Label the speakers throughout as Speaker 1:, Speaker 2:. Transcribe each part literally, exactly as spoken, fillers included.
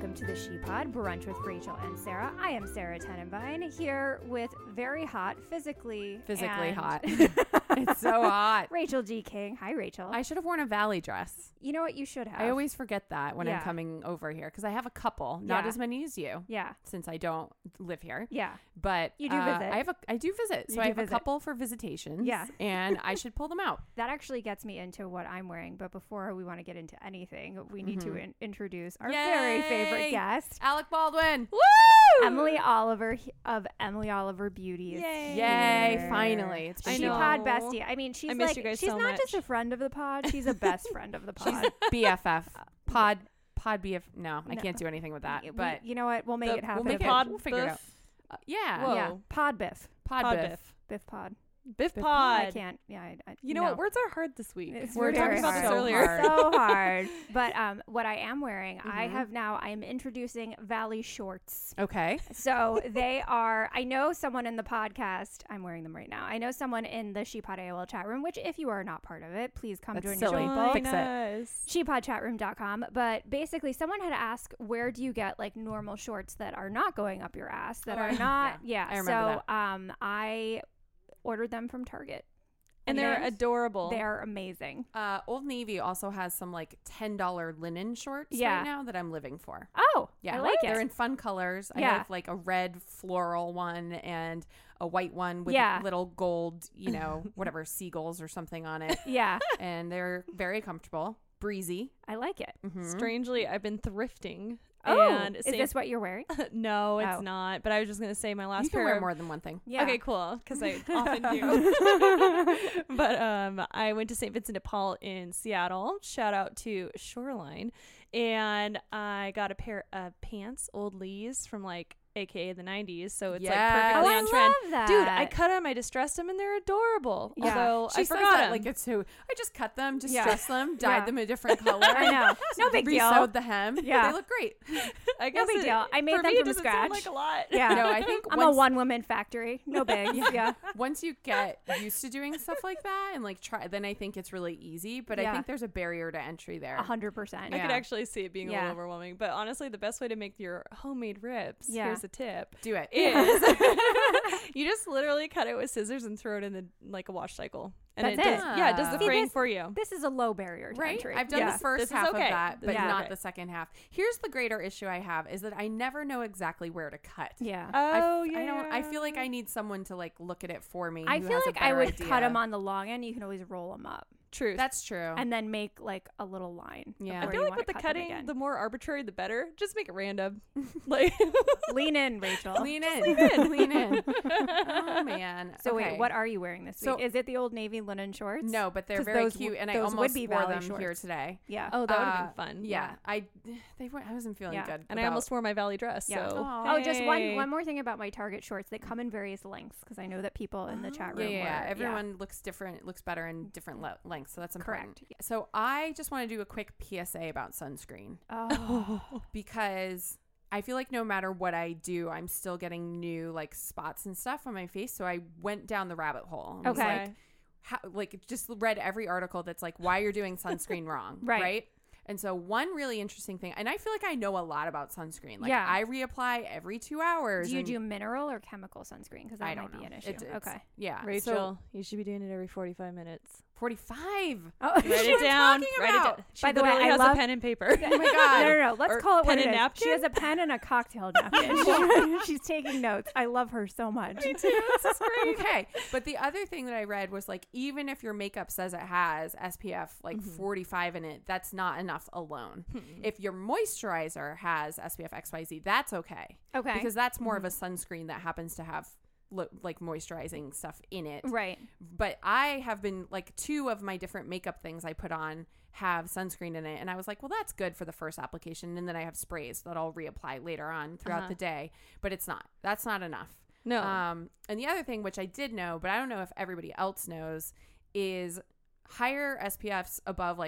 Speaker 1: welcome to the She Pod, Brunch with Rachel and Sarah. I am Sarah Tenenbein, here with very hot, physically
Speaker 2: Physically
Speaker 1: and
Speaker 2: hot. It's so hot.
Speaker 1: Rachel G. King. Hi, Rachel.
Speaker 2: I should have worn a Valley dress.
Speaker 1: You know what? You should have.
Speaker 2: I always forget that when
Speaker 1: Yeah.
Speaker 2: I'm coming over here because I have a couple, not
Speaker 1: Yeah.
Speaker 2: as many as you,
Speaker 1: Yeah.
Speaker 2: since I don't live here.
Speaker 1: Yeah.
Speaker 2: But
Speaker 1: You do
Speaker 2: uh,
Speaker 1: visit.
Speaker 2: I have a, I do visit,
Speaker 1: You
Speaker 2: so
Speaker 1: do
Speaker 2: I have
Speaker 1: visit.
Speaker 2: a couple for visitations.
Speaker 1: Yeah.
Speaker 2: And I should pull them out.
Speaker 1: That actually gets me into what I'm wearing. But before we want to get into anything, we need to in- introduce our very favorite
Speaker 2: Yay!
Speaker 1: guest,
Speaker 2: Alec Baldwin.
Speaker 1: Woo! Emily Oliver h- of Emily Oliver Beauty. is
Speaker 3: Yay.
Speaker 2: Yay!
Speaker 1: here.
Speaker 2: Finally, it's been
Speaker 3: I
Speaker 1: She
Speaker 3: know.
Speaker 1: pod bestie. I mean, she's
Speaker 3: I miss
Speaker 1: like
Speaker 3: you guys
Speaker 1: she's
Speaker 3: so
Speaker 1: not just a
Speaker 3: much.
Speaker 1: friend of the pod. She's a best friend of the pod.
Speaker 2: She's B F F. Pod. Pod B F. No, I
Speaker 1: No.
Speaker 2: can't do anything with that.
Speaker 1: We-
Speaker 2: But
Speaker 1: you know what? We'll make
Speaker 3: The-
Speaker 1: it happen.
Speaker 2: we'll make it.
Speaker 3: Pod
Speaker 2: We'll figure it out.
Speaker 3: Biff.
Speaker 2: Uh, yeah.
Speaker 3: Whoa.
Speaker 1: Yeah, pod biff,
Speaker 2: Pod,
Speaker 3: Pod
Speaker 2: Biff.
Speaker 3: Biff.
Speaker 1: biff pod.
Speaker 3: Biff
Speaker 2: Biff
Speaker 3: Pod.
Speaker 1: I can't. Yeah, I, I,
Speaker 3: You know
Speaker 1: no.
Speaker 3: what? Words are hard this week.
Speaker 1: It's
Speaker 3: we were
Speaker 1: very
Speaker 3: talking about this
Speaker 1: hard.
Speaker 3: earlier.
Speaker 2: Hard.
Speaker 1: So hard. But um, what I am wearing, I
Speaker 2: Mhm.
Speaker 1: have now. I am introducing Valley shorts.
Speaker 2: Okay.
Speaker 1: So they are. I know someone in the podcast. I'm wearing them right now. I know someone in the ShePod A O L chat room. Which, if you are not part of it, please come
Speaker 2: That's
Speaker 1: join
Speaker 2: silly.
Speaker 1: your
Speaker 2: Join
Speaker 1: people.
Speaker 2: Fix it.
Speaker 3: us.
Speaker 1: she pod chat room dot com. But basically, someone had asked, where do you get like normal shorts that are not going up your ass, that
Speaker 2: Oh,
Speaker 1: are
Speaker 2: yeah.
Speaker 1: not, yeah.
Speaker 2: I remember
Speaker 1: so um, I ordered them from Target.
Speaker 3: And they're
Speaker 1: And
Speaker 3: adorable.
Speaker 1: They're amazing.
Speaker 2: Uh, Old Navy also has some like ten dollar linen shorts
Speaker 1: Yeah.
Speaker 2: right now that I'm living for.
Speaker 1: Oh,
Speaker 2: Yeah,
Speaker 1: I like
Speaker 2: They're
Speaker 1: it.
Speaker 2: in fun colors. I
Speaker 1: Yeah.
Speaker 2: have like a red floral one and a white one with
Speaker 1: Yeah.
Speaker 2: little gold, you know, whatever, seagulls or something on it.
Speaker 1: Yeah,
Speaker 2: And they're very comfortable, breezy.
Speaker 1: I like it.
Speaker 2: Mhm.
Speaker 3: Strangely, I've been thrifting.
Speaker 1: Oh,
Speaker 3: and
Speaker 1: is
Speaker 3: same-
Speaker 1: this what you're wearing?
Speaker 3: no, it's
Speaker 1: Oh.
Speaker 3: not. But I was just gonna say my last
Speaker 2: You can
Speaker 3: pair.
Speaker 2: wear
Speaker 3: of-
Speaker 2: more than one thing.
Speaker 1: Yeah.
Speaker 3: Okay, cool. Because I often do. But um, I went to Saint Vincent de Paul in Seattle. Shout out to Shoreline, and I got a pair of pants, Old Lee's from like A K A the nineties. So it's
Speaker 2: Yes.
Speaker 3: like
Speaker 1: Oh,
Speaker 3: perfectly
Speaker 1: I
Speaker 3: on trend.
Speaker 1: love that.
Speaker 3: Dude, I cut them. I distressed them, and they're adorable.
Speaker 1: Yeah.
Speaker 3: Although
Speaker 2: She
Speaker 3: I
Speaker 2: says
Speaker 3: forgot
Speaker 2: that
Speaker 3: 'em.
Speaker 2: like it's who I just cut them, just
Speaker 1: Yeah.
Speaker 2: dressed them, dyed
Speaker 1: Yeah.
Speaker 2: them a different color.
Speaker 1: I know. No big deal.
Speaker 2: Resewed the hem.
Speaker 1: Yeah.
Speaker 2: They look great.
Speaker 3: I
Speaker 1: No
Speaker 3: guess
Speaker 1: big
Speaker 3: it-
Speaker 1: deal. I made
Speaker 3: for
Speaker 1: them
Speaker 3: me, it
Speaker 1: from
Speaker 3: doesn't
Speaker 1: scratch.
Speaker 3: sound like a lot.
Speaker 1: Yeah.
Speaker 2: No, I think
Speaker 1: I'm a
Speaker 2: once-
Speaker 1: one woman factory. No big. Yeah.
Speaker 2: Once you get used to doing stuff like that and like try, then I think it's really easy. But
Speaker 1: Yeah.
Speaker 2: I think there's a barrier to entry there.
Speaker 1: A hundred percent.
Speaker 3: I
Speaker 2: Yeah.
Speaker 3: could actually see it being a
Speaker 1: Yeah.
Speaker 3: little overwhelming. But honestly, the best way to make your homemade ribs,
Speaker 1: Yeah.
Speaker 3: here's a tip,
Speaker 2: Do it.
Speaker 3: is you just literally cut it with scissors and throw it in the like a wash cycle. And
Speaker 1: That's
Speaker 3: it does,
Speaker 2: it.
Speaker 3: yeah, it does the
Speaker 1: See,
Speaker 3: fraying
Speaker 1: this-
Speaker 3: for you.
Speaker 1: This is a low barrier to
Speaker 2: Right?
Speaker 1: entry.
Speaker 2: I've done
Speaker 1: yeah.
Speaker 2: the first
Speaker 3: This is
Speaker 2: half
Speaker 3: okay.
Speaker 2: of that, but
Speaker 3: This is
Speaker 2: not
Speaker 3: okay.
Speaker 2: the second half. Here's the greater issue I have is that I never know exactly where to cut.
Speaker 1: Yeah.
Speaker 2: I f-
Speaker 3: Oh, yeah.
Speaker 2: I don't. I feel like I need someone to like look at it for me.
Speaker 1: I
Speaker 2: who
Speaker 1: feel
Speaker 2: has a
Speaker 1: like I
Speaker 2: better
Speaker 1: would
Speaker 2: idea.
Speaker 1: cut them on the long end. You can always roll them up
Speaker 3: Truth.
Speaker 2: That's true.
Speaker 1: and then make like a little line. of
Speaker 2: Yeah.
Speaker 3: I
Speaker 1: where
Speaker 3: feel
Speaker 1: you
Speaker 3: like
Speaker 1: wanna
Speaker 3: with the
Speaker 1: cut them
Speaker 3: cutting,
Speaker 1: again.
Speaker 3: the more arbitrary, the better. Just make it random. Like,
Speaker 1: Lean in, Rachel.
Speaker 2: lean in. Lean in. lean in. Oh man.
Speaker 1: So
Speaker 2: Okay.
Speaker 1: wait, what are you wearing this
Speaker 2: So-
Speaker 1: week? Is it the Old Navy linen shorts?
Speaker 2: No, but they're
Speaker 1: 'Cause
Speaker 2: very
Speaker 1: those
Speaker 2: cute,
Speaker 1: w-
Speaker 2: and I
Speaker 1: those would
Speaker 2: almost
Speaker 1: be
Speaker 2: wore
Speaker 1: Valley
Speaker 2: them here
Speaker 1: shorts.
Speaker 2: today.
Speaker 1: Yeah.
Speaker 3: oh, that would have
Speaker 2: Uh,
Speaker 3: been fun.
Speaker 2: Yeah, I they were, I wasn't feeling
Speaker 1: Yeah.
Speaker 2: good.
Speaker 3: And I
Speaker 2: about-
Speaker 3: almost wore my Valley dress.
Speaker 1: Yeah.
Speaker 3: So.
Speaker 2: Aw.
Speaker 1: Oh, just one
Speaker 3: Hey.
Speaker 1: one more thing about my Target shorts. They come in various lengths because I know that people in the chat
Speaker 2: Yeah,
Speaker 1: room
Speaker 2: yeah,
Speaker 1: were.
Speaker 2: yeah. Everyone looks different, looks better in different le- lengths, so that's important.
Speaker 1: Correct.
Speaker 2: So I just want to do a quick P S A about sunscreen
Speaker 1: Oh.
Speaker 2: because I feel like no matter what I do, I'm still getting new like spots and stuff on my face. So I went down the rabbit hole. and was
Speaker 1: Okay.
Speaker 2: Like, how, like just read every article that's like why you're doing sunscreen wrong.
Speaker 1: Right.
Speaker 2: Right. And so one really interesting thing, and I feel like I know a lot about sunscreen. Like
Speaker 1: Yeah.
Speaker 2: I reapply every two hours.
Speaker 1: Do you
Speaker 2: and
Speaker 1: do mineral or chemical sunscreen? Because that
Speaker 2: I
Speaker 1: might
Speaker 2: don't
Speaker 1: be
Speaker 2: know.
Speaker 1: an issue.
Speaker 2: It- it's-
Speaker 1: Okay.
Speaker 2: Yeah.
Speaker 3: Rachel, you should be doing it every forty-five minutes.
Speaker 2: forty-five.
Speaker 1: Oh,
Speaker 3: Write
Speaker 2: What are
Speaker 3: it
Speaker 2: you
Speaker 3: down.
Speaker 2: talking
Speaker 3: Write it
Speaker 2: about?
Speaker 3: down. She
Speaker 1: By the way,
Speaker 3: literally
Speaker 1: I
Speaker 3: has
Speaker 1: love-
Speaker 3: a pen and paper.
Speaker 2: Oh my god.
Speaker 1: No, no, no. Let's
Speaker 3: Or
Speaker 1: call it what
Speaker 3: pen
Speaker 1: it
Speaker 3: and
Speaker 1: is.
Speaker 3: napkin?
Speaker 1: She has a pen and a cocktail napkin. She- She's taking notes. I love her so much.
Speaker 2: Me too. This is great. Okay. But the other thing that I read was like, even if your makeup says it has S P F like
Speaker 3: Mhm.
Speaker 2: forty-five in it, that's not enough alone.
Speaker 3: Hmm.
Speaker 2: If your moisturizer has S P F X Y Z, that's okay.
Speaker 1: Okay.
Speaker 2: Because that's more of a sunscreen that happens to have lo- like moisturizing stuff in it.
Speaker 1: Right.
Speaker 2: But I have been like two of my different makeup things I put on have sunscreen in it. And I was like, well, that's good for the first application. And then I have sprays that I'll reapply later on throughout
Speaker 3: Uh-huh.
Speaker 2: the day. But it's not. That's not enough.
Speaker 3: No.
Speaker 2: Um, and the other thing, which I did know, but I don't know if everybody else knows, is higher S P Fs above like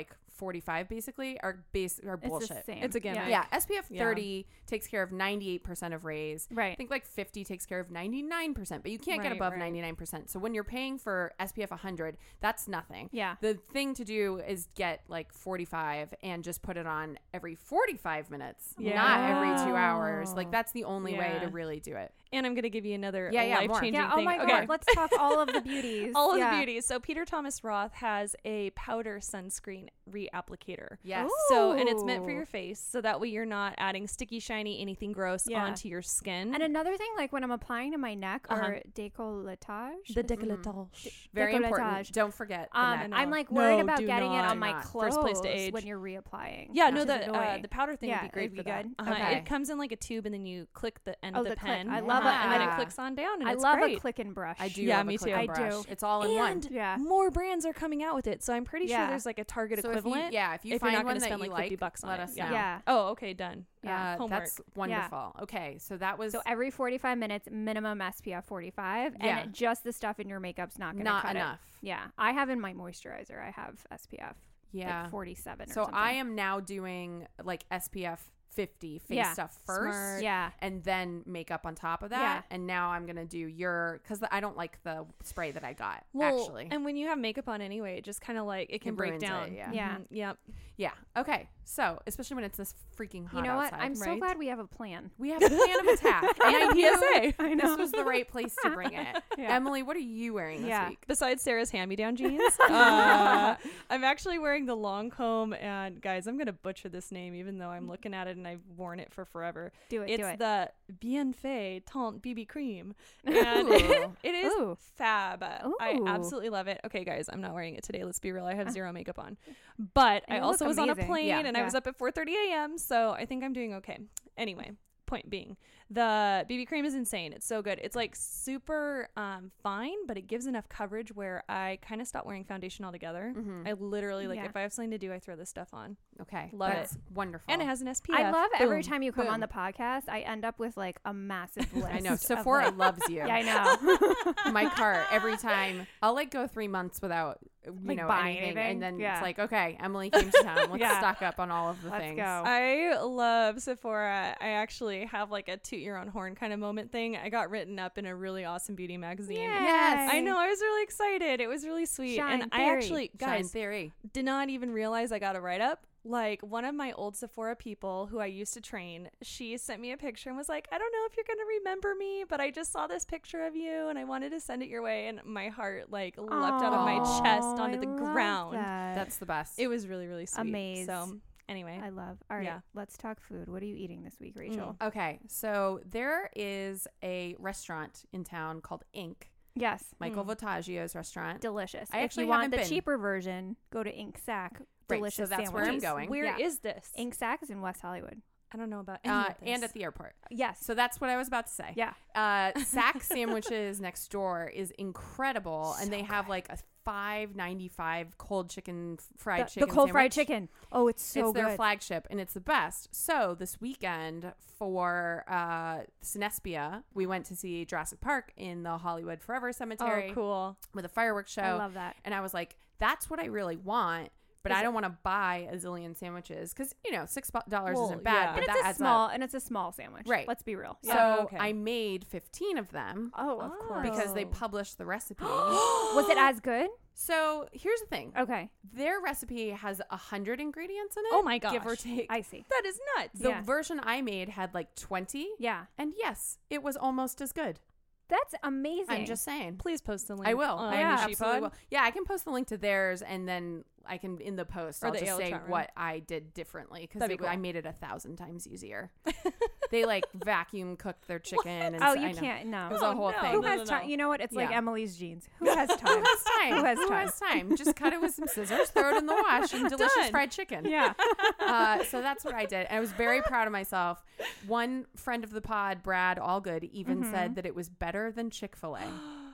Speaker 2: forty-five basically are base are
Speaker 1: It's
Speaker 2: bullshit.
Speaker 1: the same.
Speaker 3: It's a gimmick.
Speaker 2: Yeah, S P F
Speaker 3: Yeah.
Speaker 2: thirty takes care of ninety-eight percent of rays. I
Speaker 1: Right.
Speaker 2: think like fifty takes care of ninety-nine percent, but you can't get
Speaker 3: Right,
Speaker 2: above
Speaker 3: right.
Speaker 2: ninety-nine percent. So when you're paying for S P F one hundred, that's nothing.
Speaker 1: Yeah.
Speaker 2: The thing to do is get like forty-five and just put it on every forty-five minutes,
Speaker 3: Yeah.
Speaker 2: not every two hours. Like that's the only way to
Speaker 3: Yeah.
Speaker 2: really do it.
Speaker 3: And I'm going to give you another
Speaker 2: Yeah, yeah, more.
Speaker 3: life-changing
Speaker 1: Yeah. Oh
Speaker 3: thing.
Speaker 1: my
Speaker 3: okay.
Speaker 1: God. Let's talk all of the beauties.
Speaker 3: All of
Speaker 1: yeah.
Speaker 3: the beauties. So Peter Thomas Roth has a powder sunscreen reapplicator.
Speaker 2: Yes.
Speaker 3: So, and it's meant for
Speaker 1: Ooh.
Speaker 3: your face, so that way you're not adding sticky, shiny, anything gross
Speaker 1: Yeah.
Speaker 3: onto your skin.
Speaker 1: And another thing, like when I'm applying to my neck
Speaker 3: Uh-huh.
Speaker 1: or décolletage.
Speaker 3: the
Speaker 1: is-
Speaker 3: décolletage.
Speaker 2: Very important.
Speaker 1: Décolletage.
Speaker 2: Don't forget the
Speaker 1: Um,
Speaker 2: neck.
Speaker 3: no.
Speaker 1: I'm like
Speaker 3: No,
Speaker 1: worried about
Speaker 3: do
Speaker 1: getting it
Speaker 3: not.
Speaker 1: on my
Speaker 2: Do not.
Speaker 1: clothes
Speaker 3: First place to age.
Speaker 1: when you're reapplying.
Speaker 3: Yeah,
Speaker 1: which
Speaker 3: no,
Speaker 1: is
Speaker 3: the uh,
Speaker 1: annoying.
Speaker 3: the powder thing
Speaker 1: Yeah,
Speaker 3: would be great
Speaker 1: it'd
Speaker 3: for
Speaker 1: be
Speaker 3: that.
Speaker 1: good.
Speaker 3: Uh-huh.
Speaker 2: Okay.
Speaker 3: It comes in like a tube, and then you click the end
Speaker 1: Oh,
Speaker 3: of the,
Speaker 1: the click.
Speaker 3: pen.
Speaker 1: I love
Speaker 3: uh-huh, and then
Speaker 2: it.
Speaker 3: it clicks on down, and
Speaker 1: I
Speaker 3: it's
Speaker 1: love
Speaker 3: great.
Speaker 1: a click and brush.
Speaker 2: I do.
Speaker 3: Yeah,
Speaker 2: love
Speaker 3: me
Speaker 2: a click
Speaker 3: too.
Speaker 2: and
Speaker 1: I
Speaker 2: brush.
Speaker 1: do.
Speaker 2: It's all in one.
Speaker 3: And
Speaker 1: Yeah.
Speaker 3: more brands are coming out with it, so I'm pretty sure
Speaker 1: Yeah.
Speaker 3: there's like a Target
Speaker 2: So if you,
Speaker 3: equivalent.
Speaker 2: yeah, if you
Speaker 3: if
Speaker 2: find
Speaker 3: you're not
Speaker 2: one
Speaker 3: going to
Speaker 2: that
Speaker 3: spend
Speaker 2: you
Speaker 3: like fifty
Speaker 2: like,
Speaker 3: bucks on
Speaker 2: let
Speaker 3: it.
Speaker 2: us
Speaker 3: yeah.
Speaker 2: know.
Speaker 1: Yeah.
Speaker 3: Oh, okay, done.
Speaker 1: Yeah.
Speaker 2: Uh,
Speaker 3: Homework.
Speaker 2: that's wonderful. Okay, so that was
Speaker 1: So every forty-five minutes, minimum S P F forty-five,
Speaker 2: Yeah.
Speaker 1: and just the stuff in your makeup's not going to
Speaker 2: not
Speaker 1: cut
Speaker 2: enough.
Speaker 1: it. Yeah, I have in my moisturizer. I have S P F
Speaker 2: Yeah.
Speaker 1: like forty-seven. Or
Speaker 2: So
Speaker 1: something.
Speaker 2: I am now doing like S P F fifty face
Speaker 1: Yeah.
Speaker 2: stuff first.
Speaker 3: Smart.
Speaker 1: Yeah,
Speaker 2: And then makeup on top of that.
Speaker 1: Yeah.
Speaker 2: And now I'm going to do your, because I don't like the spray that I got,
Speaker 3: Well,
Speaker 2: actually.
Speaker 3: and when you have makeup on anyway, it just kind of like it can
Speaker 2: It
Speaker 3: break
Speaker 2: ruins it,
Speaker 3: down.
Speaker 2: yeah.
Speaker 1: Yeah.
Speaker 3: Mhm, Yep.
Speaker 2: Yeah. Okay. So, especially when it's this freaking hot
Speaker 1: you know what?
Speaker 2: outside.
Speaker 1: I'm so
Speaker 3: right?
Speaker 1: glad we have a plan.
Speaker 2: We have a plan of attack. And I
Speaker 3: And a P S
Speaker 2: knew
Speaker 3: A.
Speaker 1: I
Speaker 2: this was the right place to bring it.
Speaker 1: Yeah.
Speaker 2: Emily, what are you wearing this
Speaker 1: Yeah.
Speaker 2: week?
Speaker 3: Besides Sarah's hand-me-down jeans, uh, I'm actually wearing the Lancome, and guys, I'm gonna butcher this name, even though I'm looking at it and I've worn it for forever.
Speaker 1: Do it.
Speaker 3: It's
Speaker 1: do it.
Speaker 3: the Bienfait Teint B B Cream, and
Speaker 2: Ooh.
Speaker 3: it is
Speaker 1: Ooh.
Speaker 3: fab. I
Speaker 1: Ooh.
Speaker 3: absolutely love it. Okay, guys, I'm not wearing it today. Let's be real. I have zero makeup on, but
Speaker 1: And
Speaker 3: I
Speaker 1: you
Speaker 3: also
Speaker 1: look
Speaker 3: was on a
Speaker 1: amazing.
Speaker 3: plane
Speaker 2: Yeah.
Speaker 3: and I
Speaker 1: Yeah.
Speaker 3: was up at four thirty a.m. So I think I'm doing okay. Anyway. Point being, the B B cream is insane. It's so good. It's like super um, fine, but it gives enough coverage where I kind of stop wearing foundation altogether.
Speaker 2: Mhm.
Speaker 3: I literally, like,
Speaker 1: Yeah.
Speaker 3: if I have something to do, I throw this stuff on.
Speaker 2: Okay.
Speaker 3: Love
Speaker 2: That's wonderful.
Speaker 3: And it has an S P F.
Speaker 1: I love every
Speaker 3: Boom.
Speaker 1: time you come on
Speaker 2: Boom.
Speaker 1: the podcast, I end up with like a massive list.
Speaker 2: I know.
Speaker 1: of,
Speaker 2: Sephora
Speaker 1: like-
Speaker 2: loves you.
Speaker 1: Yeah, I know.
Speaker 2: My cart every time. I'll like go three months without you
Speaker 1: Like,
Speaker 2: know
Speaker 1: buying
Speaker 2: anything,
Speaker 1: anything?
Speaker 2: and then
Speaker 1: Yeah.
Speaker 2: it's like, okay, Emily came to town. Let's
Speaker 1: Yeah.
Speaker 2: stock up on all of the
Speaker 1: Let's
Speaker 2: things.
Speaker 1: go.
Speaker 3: I love Sephora. I actually have like a toot your own horn kind of moment thing. I got written up in a really awesome beauty magazine.
Speaker 2: Yes.
Speaker 3: I know. I was really excited. It was really sweet.
Speaker 1: Shine
Speaker 3: and I
Speaker 1: Theory.
Speaker 3: actually,
Speaker 2: Shine
Speaker 3: guys,
Speaker 2: theory.
Speaker 3: did not even realize I got a write up. Like, one of my old Sephora people who I used to train, she sent me a picture and was like, I don't know if you're going to remember me, but I just saw this picture of you and I wanted to send it your way. And my heart like leapt out of my
Speaker 1: Aw,
Speaker 3: chest onto
Speaker 1: I
Speaker 3: the
Speaker 1: love
Speaker 3: ground.
Speaker 1: that.
Speaker 2: That's the best.
Speaker 3: It was really, really sweet.
Speaker 1: Amaze.
Speaker 3: So, anyway.
Speaker 1: I love. All right,
Speaker 3: Yeah.
Speaker 1: let's talk food. What are you eating this week, Rachel?
Speaker 2: Okay, so there is a restaurant in town called Ink.
Speaker 1: Yes,
Speaker 2: Michael
Speaker 3: Mm.
Speaker 2: Votaggio's restaurant.
Speaker 1: delicious.
Speaker 2: I
Speaker 1: if
Speaker 2: actually
Speaker 1: you want
Speaker 2: haven't
Speaker 1: the
Speaker 2: been.
Speaker 1: cheaper version, go to Ink Sack.
Speaker 2: Right,
Speaker 1: Delicious
Speaker 2: so that's where I'm
Speaker 1: sandwiches.
Speaker 2: going.
Speaker 3: Where is
Speaker 1: Yeah.
Speaker 3: this?
Speaker 1: Ink Sack is in West Hollywood.
Speaker 3: I don't know about any
Speaker 2: Uh,
Speaker 3: of this.
Speaker 2: and at the airport.
Speaker 1: Yes.
Speaker 2: So that's what I was about to say.
Speaker 1: Yeah.
Speaker 2: Uh, Sack Sandwiches next door is incredible, and
Speaker 1: So
Speaker 2: they have
Speaker 1: good.
Speaker 2: like a five ninety five cold chicken f- fried
Speaker 1: the,
Speaker 2: chicken.
Speaker 1: the cold fried
Speaker 2: sandwich.
Speaker 1: chicken. Oh, it's so
Speaker 2: it's
Speaker 1: good.
Speaker 2: their flagship, and it's the best. So this weekend for uh, Cinespia, we went to see Jurassic Park in the Hollywood Forever Cemetery
Speaker 3: Oh, cool.
Speaker 2: with a fireworks show.
Speaker 1: I love that.
Speaker 2: And I was like, that's what I really want. But
Speaker 1: Is
Speaker 2: I
Speaker 1: it-
Speaker 2: don't want to buy a zillion sandwiches because, you know, six dollars
Speaker 3: Well,
Speaker 2: isn't bad,
Speaker 3: yeah.
Speaker 2: but
Speaker 1: And
Speaker 2: that
Speaker 1: it's a
Speaker 2: adds
Speaker 1: small
Speaker 2: up.
Speaker 1: and it's a small sandwich.
Speaker 2: Right.
Speaker 1: Let's be real.
Speaker 2: So
Speaker 3: Yeah. Okay.
Speaker 2: I made fifteen of them
Speaker 1: Oh, of course.
Speaker 2: because they
Speaker 3: Oh.
Speaker 2: published the recipe.
Speaker 1: Was it as good?
Speaker 2: So here's the thing.
Speaker 1: Okay.
Speaker 2: Their recipe has a hundred ingredients in it.
Speaker 3: Oh my
Speaker 2: Give or
Speaker 3: gosh.
Speaker 2: take.
Speaker 1: I see.
Speaker 3: That is nuts.
Speaker 2: the
Speaker 1: Yeah.
Speaker 2: version I made had like twenty.
Speaker 1: Yeah.
Speaker 2: And yes, it was almost as good.
Speaker 1: That's amazing.
Speaker 2: I'm just saying.
Speaker 3: Please post the link.
Speaker 2: I will.
Speaker 3: on
Speaker 2: I
Speaker 1: Yeah.
Speaker 3: the
Speaker 2: absolutely
Speaker 3: Sheepod.
Speaker 2: will. Yeah, I can post the link to theirs, and then I can in the post.
Speaker 3: Or
Speaker 2: I'll
Speaker 3: the
Speaker 2: just
Speaker 3: Ale
Speaker 2: say
Speaker 3: chat room.
Speaker 2: what I did differently because
Speaker 3: That'd be
Speaker 2: I
Speaker 3: cool.
Speaker 2: made it a thousand times easier. They like vacuum cooked their chicken. And
Speaker 1: Oh,
Speaker 2: so-
Speaker 1: you
Speaker 2: I know.
Speaker 1: can't. No.
Speaker 2: It was a
Speaker 3: Oh,
Speaker 2: whole
Speaker 3: no.
Speaker 2: thing.
Speaker 1: Who
Speaker 3: no,
Speaker 1: has
Speaker 3: no,
Speaker 1: time?
Speaker 3: no.
Speaker 1: You know what? It's like
Speaker 2: Yeah.
Speaker 1: Emily's jeans. Who has time?
Speaker 2: Who has time?
Speaker 1: Who has
Speaker 2: Who
Speaker 1: time?
Speaker 2: has time? Just cut it with some scissors, throw it in the wash, and delicious
Speaker 3: Done.
Speaker 2: fried chicken.
Speaker 1: Yeah.
Speaker 2: Uh, so that's what I did. And I was very proud of myself. One friend of the pod, Brad Allgood, even
Speaker 1: Mhm.
Speaker 2: said that it was better than Chick-fil-A.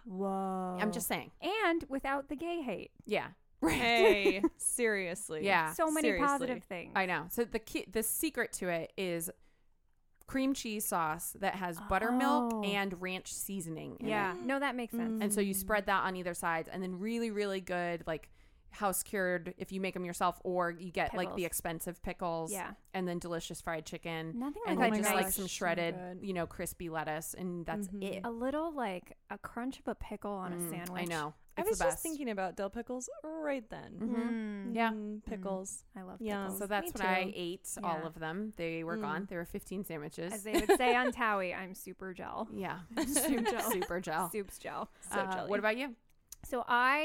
Speaker 1: Whoa.
Speaker 2: I'm just saying.
Speaker 1: And without the gay hate.
Speaker 2: Yeah.
Speaker 3: Hey, seriously.
Speaker 2: Yeah.
Speaker 1: So many
Speaker 3: seriously.
Speaker 1: positive things.
Speaker 2: I know. So the key, the secret to it is cream cheese sauce that has buttermilk
Speaker 1: Oh.
Speaker 2: and ranch seasoning in
Speaker 1: Yeah.
Speaker 2: it.
Speaker 1: No, that makes sense.
Speaker 2: And so you spread that on either side, and then really, really good like house cured if you make them yourself, or you get like the
Speaker 1: Pickles.
Speaker 2: expensive pickles.
Speaker 1: Yeah.
Speaker 2: And then delicious fried chicken.
Speaker 1: Nothing
Speaker 2: And
Speaker 1: like
Speaker 2: then
Speaker 1: a
Speaker 2: just
Speaker 1: nice,
Speaker 2: like some
Speaker 3: so
Speaker 2: shredded,
Speaker 3: good.
Speaker 2: you know, crispy lettuce, and that's
Speaker 3: Mhm.
Speaker 2: it.
Speaker 1: a little like a crunch of a pickle on a
Speaker 2: Mm,
Speaker 1: sandwich.
Speaker 2: I know.
Speaker 3: I
Speaker 2: It's
Speaker 3: was
Speaker 2: the
Speaker 3: just
Speaker 2: best.
Speaker 3: thinking about dill pickles right then.
Speaker 2: Mhm.
Speaker 1: Mm,
Speaker 2: Yeah.
Speaker 3: Mm, pickles.
Speaker 1: I love
Speaker 3: Yum.
Speaker 1: pickles.
Speaker 2: So that's
Speaker 3: Me
Speaker 2: what I
Speaker 3: too.
Speaker 2: ate.
Speaker 1: Yeah.
Speaker 2: All of them. They were
Speaker 3: Mm.
Speaker 2: gone. There were fifteen sandwiches.
Speaker 1: As they would say on Towie, I'm super gel.
Speaker 2: yeah.
Speaker 1: Super gel.
Speaker 2: Super gel.
Speaker 1: Soup's gel.
Speaker 3: So
Speaker 2: Uh,
Speaker 3: jelly.
Speaker 2: what about you?
Speaker 1: So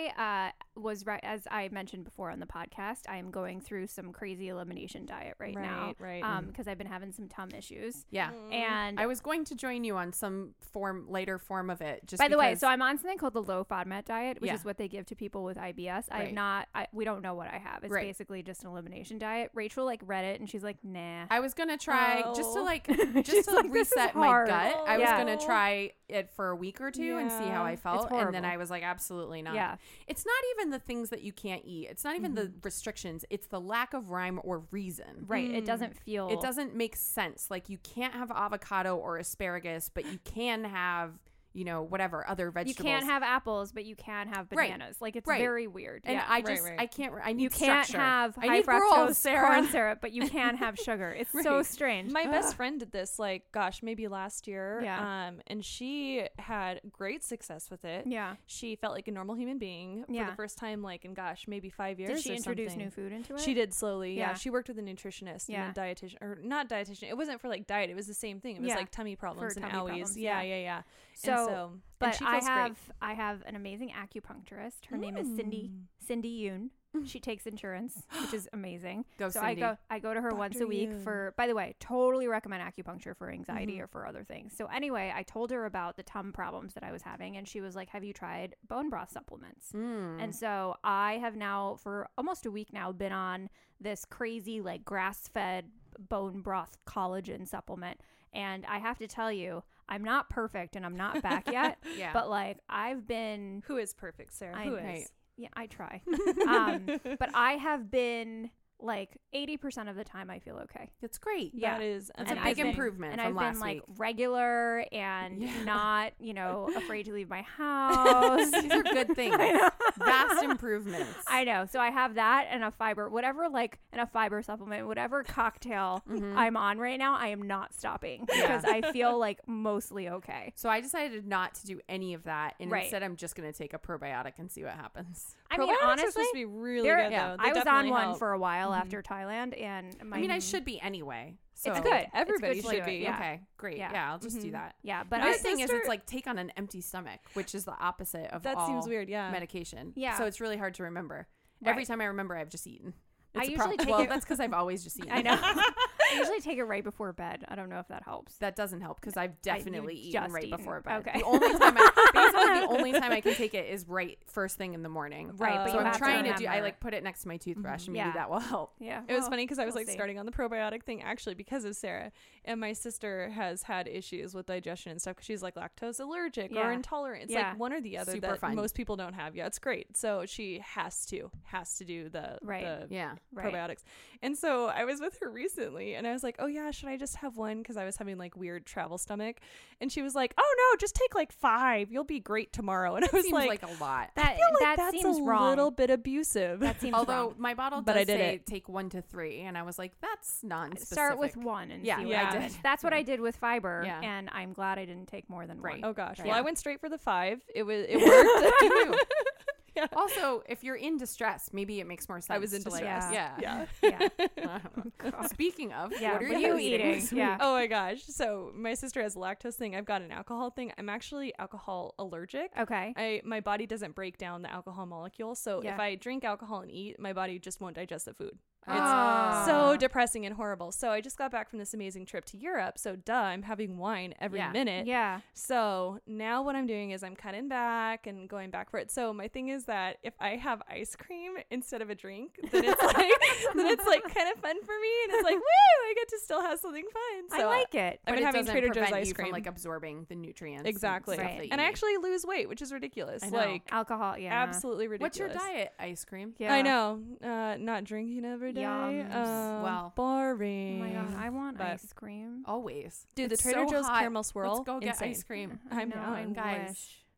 Speaker 1: I uh, was right, as I mentioned before on the podcast, I am going through some crazy elimination diet right, now.
Speaker 3: Right, right.
Speaker 1: Um, because I've been having some tum issues.
Speaker 2: Yeah.
Speaker 1: And
Speaker 2: I was going to join you on some form, later form of it. Just
Speaker 1: by the way,
Speaker 2: because-
Speaker 1: so I'm on something called the low FODMAP diet, which
Speaker 2: Yeah.
Speaker 1: is what they give to people with I B S. I
Speaker 2: Right.
Speaker 1: have not, I, we don't know what I have. It's
Speaker 2: Right.
Speaker 1: basically just an elimination diet. Rachel like read it and she's like, nah.
Speaker 2: I was gonna try just to
Speaker 3: Oh.
Speaker 2: like
Speaker 1: She's
Speaker 2: just to
Speaker 1: like, "This is
Speaker 2: reset my
Speaker 1: hard."
Speaker 2: gut. I
Speaker 1: Yeah.
Speaker 2: was gonna try it for a week or two and see how
Speaker 3: Yeah.
Speaker 2: I felt, and then
Speaker 1: horrible.
Speaker 2: I was like, absolutely not.
Speaker 1: Yeah.
Speaker 2: It's not even the things that you can't eat. It's not even the
Speaker 1: Mm-hmm.
Speaker 2: restrictions. It's the lack of rhyme or reason.
Speaker 1: Right. It
Speaker 3: Mm.
Speaker 1: doesn't feel.
Speaker 2: It doesn't make sense. Like you can't have avocado or asparagus, but you can have, you know, whatever other
Speaker 1: You
Speaker 2: vegetables.
Speaker 1: can't have apples, but you can have
Speaker 2: Right.
Speaker 1: bananas. Like it's
Speaker 2: Right.
Speaker 1: very weird.
Speaker 2: And
Speaker 1: yeah.
Speaker 2: I
Speaker 3: Right,
Speaker 2: just
Speaker 3: right.
Speaker 2: I can't. I need
Speaker 1: You can't
Speaker 2: structure.
Speaker 1: have
Speaker 2: I
Speaker 1: high
Speaker 2: need
Speaker 1: fructose
Speaker 2: rules, Sarah.
Speaker 1: corn syrup, but you can have sugar. It's so
Speaker 2: Right.
Speaker 1: strange.
Speaker 3: My best friend did this, like, gosh, maybe last year.
Speaker 1: Yeah.
Speaker 3: Um, and she had great success with it.
Speaker 1: yeah.
Speaker 3: She felt like a normal human being for
Speaker 1: Yeah.
Speaker 3: the first time, like, in gosh, maybe five years.
Speaker 1: Did she
Speaker 3: or
Speaker 1: introduce
Speaker 3: something.
Speaker 1: new food into it?
Speaker 3: She did slowly. Yeah.
Speaker 1: Yeah.
Speaker 3: She worked with a nutritionist
Speaker 1: Yeah.
Speaker 3: and a dietitian, or not dietitian. It wasn't for like diet. It was the same thing. It was
Speaker 1: Yeah.
Speaker 3: like tummy problems and
Speaker 1: tummy
Speaker 3: owies.
Speaker 1: problems,
Speaker 3: Yeah,
Speaker 1: yeah.
Speaker 3: yeah, yeah.
Speaker 1: So,
Speaker 3: and so and
Speaker 1: But
Speaker 3: she
Speaker 1: I
Speaker 3: feels great.
Speaker 1: have I have an amazing acupuncturist. Her name is Cindy
Speaker 3: Mm.
Speaker 1: Cindy Yoon. She takes insurance, which is amazing.
Speaker 2: Go
Speaker 1: so
Speaker 2: Cindy.
Speaker 1: I go I go to her once a
Speaker 3: Doctor
Speaker 1: week
Speaker 3: Yoon.
Speaker 1: for, by the way, totally recommend acupuncture for anxiety
Speaker 3: Mhm.
Speaker 1: or for other things. So anyway, I told her about the tum problems that I was having, and she was like, "Have you tried bone broth supplements?"
Speaker 2: Mm.
Speaker 1: And so I have now, for almost a week now, been on this crazy, like, grass-fed bone broth collagen supplement. And I have to tell you, I'm not perfect and I'm not back yet.
Speaker 2: yeah.
Speaker 1: But, like, I've been...
Speaker 3: Who is perfect, Sarah?
Speaker 1: I,
Speaker 3: Who is?
Speaker 2: Right.
Speaker 1: Yeah, I try. um, but I have been, like, eighty percent of the time I feel okay.
Speaker 2: It's great.
Speaker 1: Yeah.
Speaker 3: That is that's
Speaker 2: That's a
Speaker 1: And
Speaker 2: big
Speaker 1: I've been-
Speaker 2: improvement
Speaker 1: And
Speaker 2: from
Speaker 1: I've
Speaker 2: last
Speaker 1: been, like,
Speaker 2: week.
Speaker 1: regular and
Speaker 2: Yeah.
Speaker 1: not, you know, afraid to leave my house.
Speaker 2: These are good things.
Speaker 1: I know.
Speaker 2: Vast improvements.
Speaker 1: I know. So I have that and a fiber, whatever, like, and a fiber supplement, whatever cocktail
Speaker 2: Mhm.
Speaker 1: I'm on right now, I am not stopping
Speaker 2: Yeah.
Speaker 1: because I feel like mostly okay.
Speaker 2: So I decided not to do any of that, and
Speaker 1: Right.
Speaker 2: instead I'm just going to take a probiotic and see what happens.
Speaker 1: I mean,
Speaker 3: Probiotics are
Speaker 1: honestly,
Speaker 3: supposed to be really
Speaker 1: there-
Speaker 3: good.
Speaker 2: yeah,
Speaker 3: though. They
Speaker 1: I was on
Speaker 3: definitely
Speaker 1: one
Speaker 3: help.
Speaker 1: for a while
Speaker 3: Mhm.
Speaker 1: after Thailand, and my,
Speaker 2: I mean, I should be anyway. So
Speaker 1: it's good.
Speaker 3: Everybody
Speaker 1: it's good
Speaker 3: should
Speaker 1: to do it,
Speaker 3: be.
Speaker 1: Yeah.
Speaker 2: Okay, great.
Speaker 1: Yeah.
Speaker 2: Yeah, I'll just do
Speaker 3: Mhm.
Speaker 2: that.
Speaker 1: Yeah, but
Speaker 2: The
Speaker 1: I,
Speaker 2: other thing is,
Speaker 3: sister-
Speaker 2: it's like take on an empty stomach, which is the opposite of
Speaker 3: That
Speaker 2: all
Speaker 3: seems weird. Yeah.
Speaker 2: medication.
Speaker 1: Yeah.
Speaker 2: So it's really hard to remember. Every
Speaker 1: Right.
Speaker 2: time I remember, I've just eaten.
Speaker 1: I
Speaker 2: It's a
Speaker 1: usually
Speaker 2: prob-
Speaker 1: take
Speaker 2: well,
Speaker 1: it-
Speaker 2: that's because I've always just eaten.
Speaker 1: I know. I usually take it right before bed. I don't know if that helps.
Speaker 2: That doesn't help because I've
Speaker 1: you
Speaker 2: definitely eaten
Speaker 1: just
Speaker 2: right
Speaker 1: eaten.
Speaker 2: before bed.
Speaker 1: Okay.
Speaker 2: The only time I, basically the only time I can take it is right first thing in the morning.
Speaker 1: Right,
Speaker 3: but
Speaker 2: So
Speaker 3: you
Speaker 2: I'm
Speaker 3: have to
Speaker 2: trying to do. I
Speaker 1: remember.
Speaker 2: like put it next to my toothbrush, and maybe
Speaker 1: Yeah.
Speaker 2: that will help.
Speaker 1: Yeah.
Speaker 3: It was
Speaker 1: well,
Speaker 3: funny because I was
Speaker 1: we'll
Speaker 3: like
Speaker 1: see.
Speaker 3: starting on the probiotic thing actually because of Sarah, and my sister has had issues with digestion and stuff because she's like lactose allergic
Speaker 1: Yeah.
Speaker 3: or intolerant. It's
Speaker 1: Yeah.
Speaker 3: like one or the other
Speaker 2: Super
Speaker 3: that
Speaker 2: fun.
Speaker 3: most people don't have. Yeah, it's great. So she has to has to do the
Speaker 1: Right.
Speaker 3: the
Speaker 2: Yeah.
Speaker 1: Right.
Speaker 3: probiotics. And so I was with her recently and I was like, oh yeah, should I just have one? Because I was having like weird travel stomach. And she was like, oh no, just take like five. You'll be great tomorrow. And I was
Speaker 2: Seems
Speaker 3: like,
Speaker 2: like, a lot.
Speaker 1: That,
Speaker 3: I feel like
Speaker 1: that
Speaker 3: that's
Speaker 1: seems
Speaker 3: a
Speaker 1: wrong.
Speaker 3: little bit abusive.
Speaker 1: That seems
Speaker 2: Although
Speaker 1: wrong.
Speaker 2: my bottle
Speaker 3: But
Speaker 2: does
Speaker 3: I did
Speaker 2: say
Speaker 3: it.
Speaker 2: take one to three, and I was like, that's non-specific.
Speaker 1: Start with one and
Speaker 2: Yeah,
Speaker 1: see what
Speaker 3: yeah.
Speaker 1: I did. That's what
Speaker 2: Yeah.
Speaker 1: I did with fiber,
Speaker 2: Yeah.
Speaker 1: and I'm glad I didn't take more than
Speaker 2: Right.
Speaker 1: one.
Speaker 3: Oh gosh.
Speaker 2: Right.
Speaker 3: Well, I
Speaker 2: Yeah.
Speaker 3: went straight for the five. It was it worked.
Speaker 2: You.
Speaker 3: Yeah.
Speaker 2: Also, if you're in distress, maybe it makes more sense.
Speaker 3: I was in
Speaker 2: to, like-
Speaker 3: distress.
Speaker 2: yeah.
Speaker 3: Yeah.
Speaker 1: Yeah.
Speaker 2: I don't know. Speaking of,
Speaker 1: Yeah,
Speaker 2: what are
Speaker 1: what
Speaker 2: you,
Speaker 1: are you
Speaker 2: eating?
Speaker 1: eating?
Speaker 2: this
Speaker 1: Yeah.
Speaker 2: week?
Speaker 3: Oh my gosh. So my sister has a lactose thing. I've got an alcohol thing. I'm actually alcohol allergic.
Speaker 1: Okay.
Speaker 3: I my body doesn't break down the alcohol molecule. So
Speaker 1: Yeah.
Speaker 3: if I drink alcohol and eat, my body just won't digest the food. It's
Speaker 1: Ah.
Speaker 3: so depressing and horrible. So I just got back from this amazing trip to Europe. So duh, I'm having wine every
Speaker 2: Yeah.
Speaker 3: minute.
Speaker 1: Yeah.
Speaker 3: So now what I'm doing is I'm cutting back and going back for it. So my thing is that if I have ice cream instead of a drink, then it's like then it's like kind of fun for me, and it's like woo, I get to still have something fun. So
Speaker 1: I like it.
Speaker 3: I've
Speaker 2: But
Speaker 3: been
Speaker 2: it
Speaker 3: having
Speaker 2: doesn't
Speaker 3: Trader Joe's
Speaker 2: prevent
Speaker 3: ice
Speaker 2: you
Speaker 3: cream.
Speaker 2: from like absorbing the nutrients. and
Speaker 3: Exactly.
Speaker 2: stuff
Speaker 1: Right.
Speaker 2: that you
Speaker 3: And I
Speaker 2: need.
Speaker 3: actually lose weight, which is ridiculous.
Speaker 2: I know.
Speaker 3: Like
Speaker 1: Alcohol. Yeah.
Speaker 3: absolutely
Speaker 2: What's
Speaker 3: ridiculous.
Speaker 2: your diet? Ice cream.
Speaker 1: Yeah.
Speaker 3: I know. Uh, not drinking every day.
Speaker 1: Yums.
Speaker 3: Um,
Speaker 2: Well.
Speaker 1: Oh
Speaker 3: boring.
Speaker 1: my god, I want
Speaker 3: But-
Speaker 1: ice cream.
Speaker 2: Always.
Speaker 3: Dude, the
Speaker 2: It's
Speaker 3: Trader
Speaker 2: so
Speaker 3: Joe's
Speaker 2: hot.
Speaker 3: caramel swirl.
Speaker 2: Let's go get
Speaker 3: insane.
Speaker 2: ice cream.
Speaker 3: I'm
Speaker 1: No,
Speaker 3: down.
Speaker 1: I
Speaker 2: Guys.
Speaker 1: wish.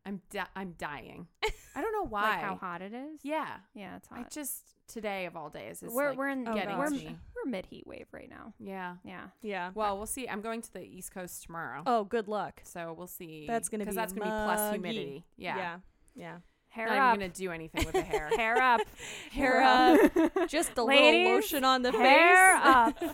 Speaker 2: I'm di- I'm dying. I don't know why.
Speaker 1: Like how hot it is.
Speaker 2: Yeah.
Speaker 1: Yeah, it's
Speaker 2: I
Speaker 1: hot.
Speaker 2: just today of all days is
Speaker 1: we're
Speaker 2: like
Speaker 1: we're in
Speaker 2: getting
Speaker 1: we're,
Speaker 2: to me.
Speaker 1: we're mid heat wave right now.
Speaker 2: Yeah.
Speaker 1: Yeah.
Speaker 3: Yeah.
Speaker 2: Well, we'll see. I'm going to the East Coast tomorrow.
Speaker 3: Oh, good luck.
Speaker 2: So we'll see.
Speaker 3: That's gonna be
Speaker 2: because that's gonna be plus
Speaker 3: muggy.
Speaker 2: humidity. Yeah.
Speaker 3: Yeah. Yeah.
Speaker 1: Hair
Speaker 2: Not
Speaker 1: up.
Speaker 2: even gonna do anything with the hair.
Speaker 1: Hair up.
Speaker 3: Hair up. Just a
Speaker 1: Ladies,
Speaker 3: little lotion on the
Speaker 1: Hair
Speaker 3: face.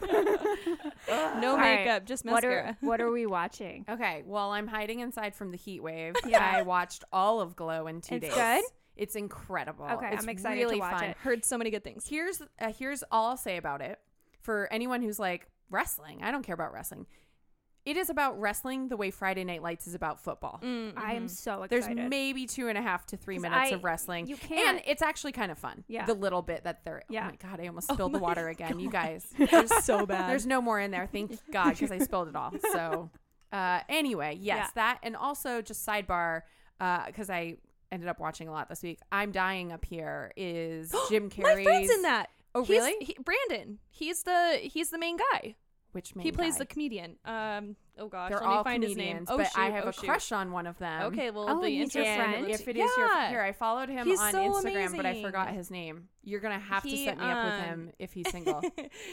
Speaker 1: up.
Speaker 3: No
Speaker 1: All right.
Speaker 3: makeup, just
Speaker 1: What
Speaker 3: mascara.
Speaker 1: are what are we watching?
Speaker 2: Okay. Well, I'm hiding inside from the heat wave.
Speaker 1: Yeah.
Speaker 2: I watched all of Glow in two
Speaker 1: It's
Speaker 2: days.
Speaker 1: good?
Speaker 2: It's incredible.
Speaker 1: Okay,
Speaker 2: it's
Speaker 1: I'm excited
Speaker 2: really
Speaker 1: to watch
Speaker 2: fun.
Speaker 1: it.
Speaker 3: Heard so many good things.
Speaker 2: Here's uh, here's all I'll say about it. For anyone who's like, wrestling, I don't care about wrestling. It is about wrestling the way Friday Night Lights is about football.
Speaker 3: Mm,
Speaker 1: I am
Speaker 3: mhm.
Speaker 1: so
Speaker 2: There's
Speaker 1: excited.
Speaker 2: maybe two and a half to three
Speaker 1: 'Cause
Speaker 2: minutes
Speaker 1: I-
Speaker 2: of wrestling.
Speaker 1: You can't.
Speaker 2: And it's actually kind of fun.
Speaker 1: Yeah.
Speaker 2: The little bit that they're.
Speaker 1: Yeah.
Speaker 2: Oh my God, I almost
Speaker 3: Oh
Speaker 2: spilled the
Speaker 3: my
Speaker 2: water again. You guys.
Speaker 3: There's so bad.
Speaker 2: There's no more in there. Thank God, because I spilled it all. So, uh, anyway, yes,
Speaker 1: Yeah.
Speaker 2: that. And also, just sidebar, because I ended up watching a lot this week. I'm Dying Up Here is Jim Carrey's.
Speaker 3: My friend's in that.
Speaker 2: Oh,
Speaker 3: He's-
Speaker 2: really?
Speaker 3: he- Brandon. He's the he's the main guy.
Speaker 2: Which main
Speaker 3: he plays
Speaker 2: guy?
Speaker 3: the comedian. Um. Oh gosh.
Speaker 2: They're
Speaker 3: let me
Speaker 2: all
Speaker 3: find his
Speaker 2: comedians,
Speaker 3: name. Oh,
Speaker 2: but I
Speaker 3: shoot,
Speaker 2: have
Speaker 3: oh,
Speaker 2: a
Speaker 3: shoot.
Speaker 2: crush on one of them.
Speaker 3: Okay, well,
Speaker 1: Oh,
Speaker 3: the
Speaker 1: he's your
Speaker 3: interesting
Speaker 1: friend?
Speaker 3: of the
Speaker 2: If
Speaker 3: two-
Speaker 2: it is your
Speaker 3: yeah.
Speaker 2: here, I followed him
Speaker 3: He's
Speaker 2: on
Speaker 3: so
Speaker 2: Instagram, but I
Speaker 3: amazing.
Speaker 2: forgot his name. You're gonna have to
Speaker 3: He,
Speaker 2: set me up with
Speaker 3: um,
Speaker 2: him if he's single.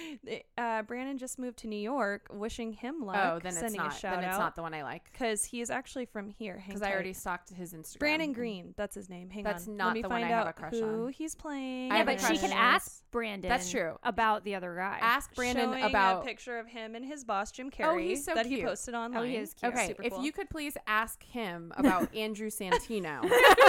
Speaker 3: uh, Brandon just moved to New York. Wishing him luck.
Speaker 2: oh, then it's
Speaker 3: sending
Speaker 2: not.
Speaker 3: a shout
Speaker 2: Then it's
Speaker 3: out
Speaker 2: not the one I like.
Speaker 3: because he is actually from here. Hang
Speaker 2: Because I
Speaker 3: tight.
Speaker 2: already stalked his Instagram.
Speaker 3: Brandon Green. That's his name. Hang
Speaker 2: That's
Speaker 3: on.
Speaker 2: not
Speaker 3: Let me
Speaker 2: the one
Speaker 3: find
Speaker 2: I have
Speaker 3: out
Speaker 2: a crush
Speaker 3: who
Speaker 2: on.
Speaker 3: he's playing.
Speaker 2: I
Speaker 1: yeah,
Speaker 2: have a
Speaker 1: but she
Speaker 2: crush
Speaker 1: can
Speaker 2: on-
Speaker 1: ask Brandon.
Speaker 2: That's true.
Speaker 1: About the other guy.
Speaker 2: Ask Brandon
Speaker 3: Showing
Speaker 2: about.
Speaker 3: a picture of him and his boss Jim Carrey
Speaker 2: Oh, he's so
Speaker 3: that he
Speaker 2: cute.
Speaker 3: posted online.
Speaker 1: Oh, he is cute.
Speaker 2: Okay,
Speaker 3: Super
Speaker 2: if
Speaker 3: cool.
Speaker 2: you could please ask him about Andrew Santino.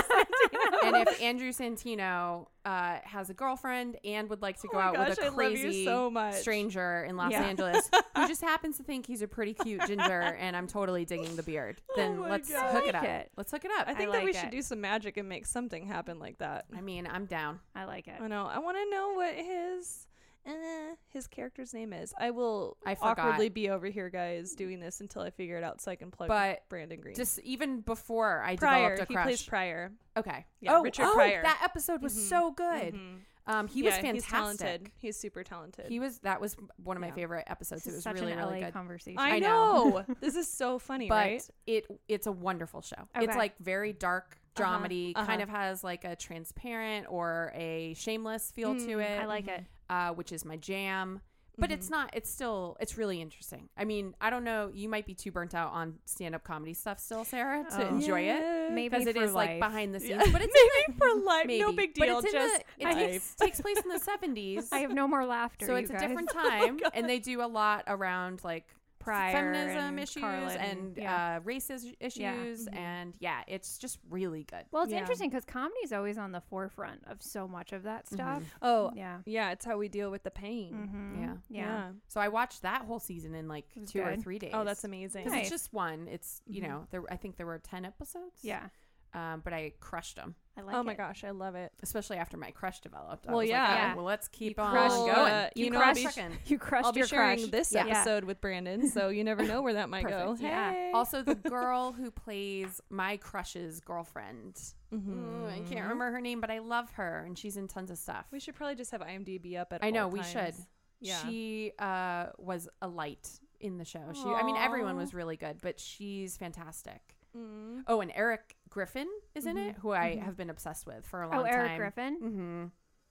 Speaker 2: And if Andrew Santino uh, has a girlfriend and would like to
Speaker 3: Oh
Speaker 2: go
Speaker 3: my
Speaker 2: out
Speaker 3: gosh,
Speaker 2: with a
Speaker 3: I love you
Speaker 2: crazy
Speaker 3: so much.
Speaker 2: stranger in Los
Speaker 1: Yeah.
Speaker 2: Angeles who just happens to think he's a pretty cute ginger and I'm totally digging the beard, then
Speaker 3: Oh my
Speaker 2: let's
Speaker 3: God.
Speaker 2: hook
Speaker 1: I
Speaker 2: it up.
Speaker 1: like it.
Speaker 2: Let's hook it up.
Speaker 3: I
Speaker 2: I,
Speaker 3: think
Speaker 1: I
Speaker 3: that
Speaker 1: like
Speaker 3: we should
Speaker 1: it.
Speaker 3: do some magic and make something happen like that.
Speaker 2: mean, I'm down.
Speaker 1: I like it.
Speaker 3: I know. I want to know what his eh, his character's name is. I will
Speaker 2: I forgot.
Speaker 3: awkwardly be over here, guys, doing this until I figure it out so I can plug
Speaker 2: But
Speaker 3: Brandon Green.
Speaker 2: Just even before I
Speaker 3: Pryor.
Speaker 2: developed a
Speaker 3: He
Speaker 2: crush.
Speaker 3: plays Pryor.
Speaker 2: Okay.
Speaker 3: Yeah,
Speaker 2: oh,
Speaker 3: Richard
Speaker 2: oh,
Speaker 3: Pryor.
Speaker 2: that episode was
Speaker 3: Mhm.
Speaker 2: so good.
Speaker 3: Mhm.
Speaker 2: Um, he
Speaker 3: Yeah,
Speaker 2: was fantastic.
Speaker 3: He's talented. He's super talented.
Speaker 2: He was. That was one of my
Speaker 3: Yeah.
Speaker 2: favorite episodes.
Speaker 1: This
Speaker 2: It
Speaker 1: is
Speaker 2: was
Speaker 1: such
Speaker 2: really
Speaker 1: an
Speaker 2: really
Speaker 1: L A
Speaker 2: good.
Speaker 1: conversation.
Speaker 3: I,
Speaker 2: I
Speaker 3: know.
Speaker 2: know.
Speaker 3: This is so funny,
Speaker 2: But
Speaker 3: right?
Speaker 2: it it's a wonderful show. It's
Speaker 1: Okay.
Speaker 2: like very dark,
Speaker 3: Uh-huh,
Speaker 2: dramedy,
Speaker 3: uh-huh.
Speaker 2: kind of has like a transparent or a shameless feel to
Speaker 3: Mm,
Speaker 2: it.
Speaker 1: I like it.
Speaker 2: uh, which is my jam. But
Speaker 3: Mhm.
Speaker 2: it's not. It's still. It's really interesting. I mean, I don't know. You might be too burnt out on stand-up comedy stuff still, Sarah, to
Speaker 1: Oh.
Speaker 2: enjoy it
Speaker 3: Yeah.
Speaker 1: Maybe
Speaker 2: because it
Speaker 1: for
Speaker 2: is like
Speaker 1: life.
Speaker 2: behind the scenes.
Speaker 3: Yeah.
Speaker 2: But it's
Speaker 3: maybe for life.
Speaker 2: maybe
Speaker 3: No big
Speaker 2: But
Speaker 3: deal.
Speaker 2: it's in
Speaker 3: Just
Speaker 2: the, it
Speaker 3: life.
Speaker 2: takes, takes place in the seventies.
Speaker 1: I have no more laughter.
Speaker 2: so
Speaker 1: you
Speaker 2: it's a
Speaker 1: guys.
Speaker 2: different time, and they do a lot around like
Speaker 1: Pryor
Speaker 2: feminism
Speaker 1: and
Speaker 2: issues
Speaker 1: Carlin,
Speaker 2: and
Speaker 1: yeah.
Speaker 2: uh, racist issues,
Speaker 1: Yeah.
Speaker 3: Mhm.
Speaker 2: and yeah, it's just really good.
Speaker 1: Well, it's
Speaker 3: Yeah.
Speaker 1: interesting because comedy is always on the forefront of so much of that stuff.
Speaker 3: Oh,
Speaker 1: Yeah.
Speaker 3: yeah. It's how we deal with the pain.
Speaker 1: Mm-hmm.
Speaker 2: Yeah.
Speaker 1: Yeah.
Speaker 2: So I watched that whole season in like
Speaker 1: It was
Speaker 2: two or
Speaker 1: good.
Speaker 2: three days.
Speaker 3: Oh, that's amazing.
Speaker 2: Because
Speaker 1: Nice.
Speaker 2: it's just one. It's you
Speaker 3: Mhm.
Speaker 2: know there. I think there were ten episodes.
Speaker 1: Yeah.
Speaker 2: Um, but I crushed them,
Speaker 1: I like
Speaker 3: oh my
Speaker 1: it.
Speaker 3: gosh, I love it.
Speaker 2: especially after my crush developed. I
Speaker 3: Well,
Speaker 2: was
Speaker 3: yeah.
Speaker 2: Like, oh,
Speaker 1: Yeah.
Speaker 2: well, let's keep
Speaker 1: You
Speaker 2: on
Speaker 1: crushed-
Speaker 2: going.
Speaker 3: uh,
Speaker 2: you
Speaker 3: you
Speaker 2: know,
Speaker 3: know,
Speaker 2: I'll
Speaker 3: I'll
Speaker 2: be
Speaker 3: be
Speaker 2: sh-
Speaker 1: You crushed
Speaker 3: I'll be
Speaker 1: your
Speaker 3: sharing
Speaker 1: crush.
Speaker 3: this
Speaker 2: Yeah.
Speaker 3: episode with Brandon, so you never know where that might go.
Speaker 2: Perfect.
Speaker 1: Yeah.
Speaker 3: Hey.
Speaker 2: also the girl who plays my crush's girlfriend.
Speaker 3: Mhm.
Speaker 2: Ooh, I can't remember her name, but I love her, and she's in tons of stuff.
Speaker 3: We should probably just have IMDb up at
Speaker 2: I know
Speaker 3: all
Speaker 2: we
Speaker 3: times.
Speaker 2: should.
Speaker 3: Yeah.
Speaker 2: She uh, was a light in the show. She, I mean, everyone
Speaker 3: Aw.
Speaker 2: was really good, but she's fantastic.
Speaker 3: Mm.
Speaker 2: Oh, and Eric Griffin is in it,
Speaker 3: Mhm.
Speaker 2: who I
Speaker 3: Mhm.
Speaker 2: have been obsessed with for a long
Speaker 1: Oh,
Speaker 2: time.
Speaker 1: Eric Griffin.
Speaker 2: Mm-hmm.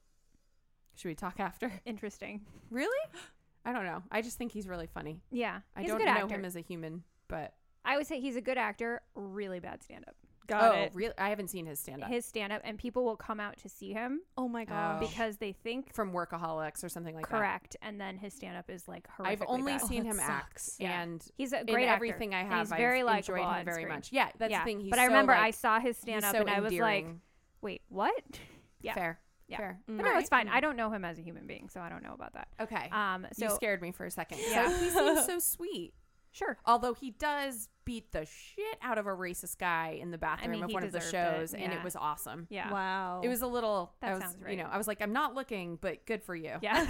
Speaker 2: Should we talk after?
Speaker 1: Interesting.
Speaker 2: Really? I don't know. I just think he's really funny.
Speaker 1: Yeah.
Speaker 2: I
Speaker 1: He's
Speaker 2: don't
Speaker 1: a
Speaker 2: know
Speaker 1: good actor.
Speaker 2: him as a human, but
Speaker 1: I would say he's a good actor. Really bad stand up.
Speaker 3: Got
Speaker 2: oh,
Speaker 3: it.
Speaker 2: really? I haven't seen his stand up
Speaker 1: His stand up, and people will come out to see him
Speaker 3: Oh my gosh.
Speaker 1: because they think
Speaker 2: from Workaholics or something like
Speaker 1: correct, and then his stand up is like
Speaker 2: that. I've
Speaker 1: horrifically
Speaker 2: only
Speaker 1: bad.
Speaker 2: seen
Speaker 3: Oh,
Speaker 2: him
Speaker 3: that
Speaker 2: act,
Speaker 3: sucks.
Speaker 1: Yeah.
Speaker 2: and
Speaker 1: He's a
Speaker 2: in
Speaker 1: great actor,
Speaker 2: everything I
Speaker 1: and
Speaker 2: have,
Speaker 1: he's
Speaker 2: I've
Speaker 1: very
Speaker 2: enjoyed
Speaker 1: likable
Speaker 2: him
Speaker 1: on
Speaker 2: very
Speaker 1: screen.
Speaker 2: much. Yeah, that's
Speaker 1: yeah.
Speaker 2: the thing. He's
Speaker 1: but I
Speaker 2: so,
Speaker 1: remember
Speaker 2: like,
Speaker 1: I saw his
Speaker 2: he's
Speaker 1: stand up,
Speaker 2: so
Speaker 1: and I was like,
Speaker 2: endearing.
Speaker 1: wait, what? Yeah.
Speaker 2: Fair.
Speaker 1: Yeah.
Speaker 2: Fair.
Speaker 3: Mm.
Speaker 1: But no, it's fine. I don't know him as a human being, so I don't know about that.
Speaker 2: Okay.
Speaker 1: Um, so
Speaker 2: you scared me for a second.
Speaker 1: Yeah.
Speaker 2: So he seems so sweet.
Speaker 1: sure.
Speaker 2: Although he does beat the shit out of a racist guy in the bathroom
Speaker 1: mean,
Speaker 2: of
Speaker 1: he
Speaker 2: one of the
Speaker 1: deserved
Speaker 2: shows,
Speaker 1: it,
Speaker 2: and
Speaker 1: yeah.
Speaker 2: it was awesome.
Speaker 1: Yeah.
Speaker 3: Wow.
Speaker 2: It was a little.
Speaker 1: That
Speaker 2: I was,
Speaker 1: sounds
Speaker 2: You
Speaker 1: right.
Speaker 2: know, I was like, I'm not looking, but good for you.
Speaker 1: Yeah.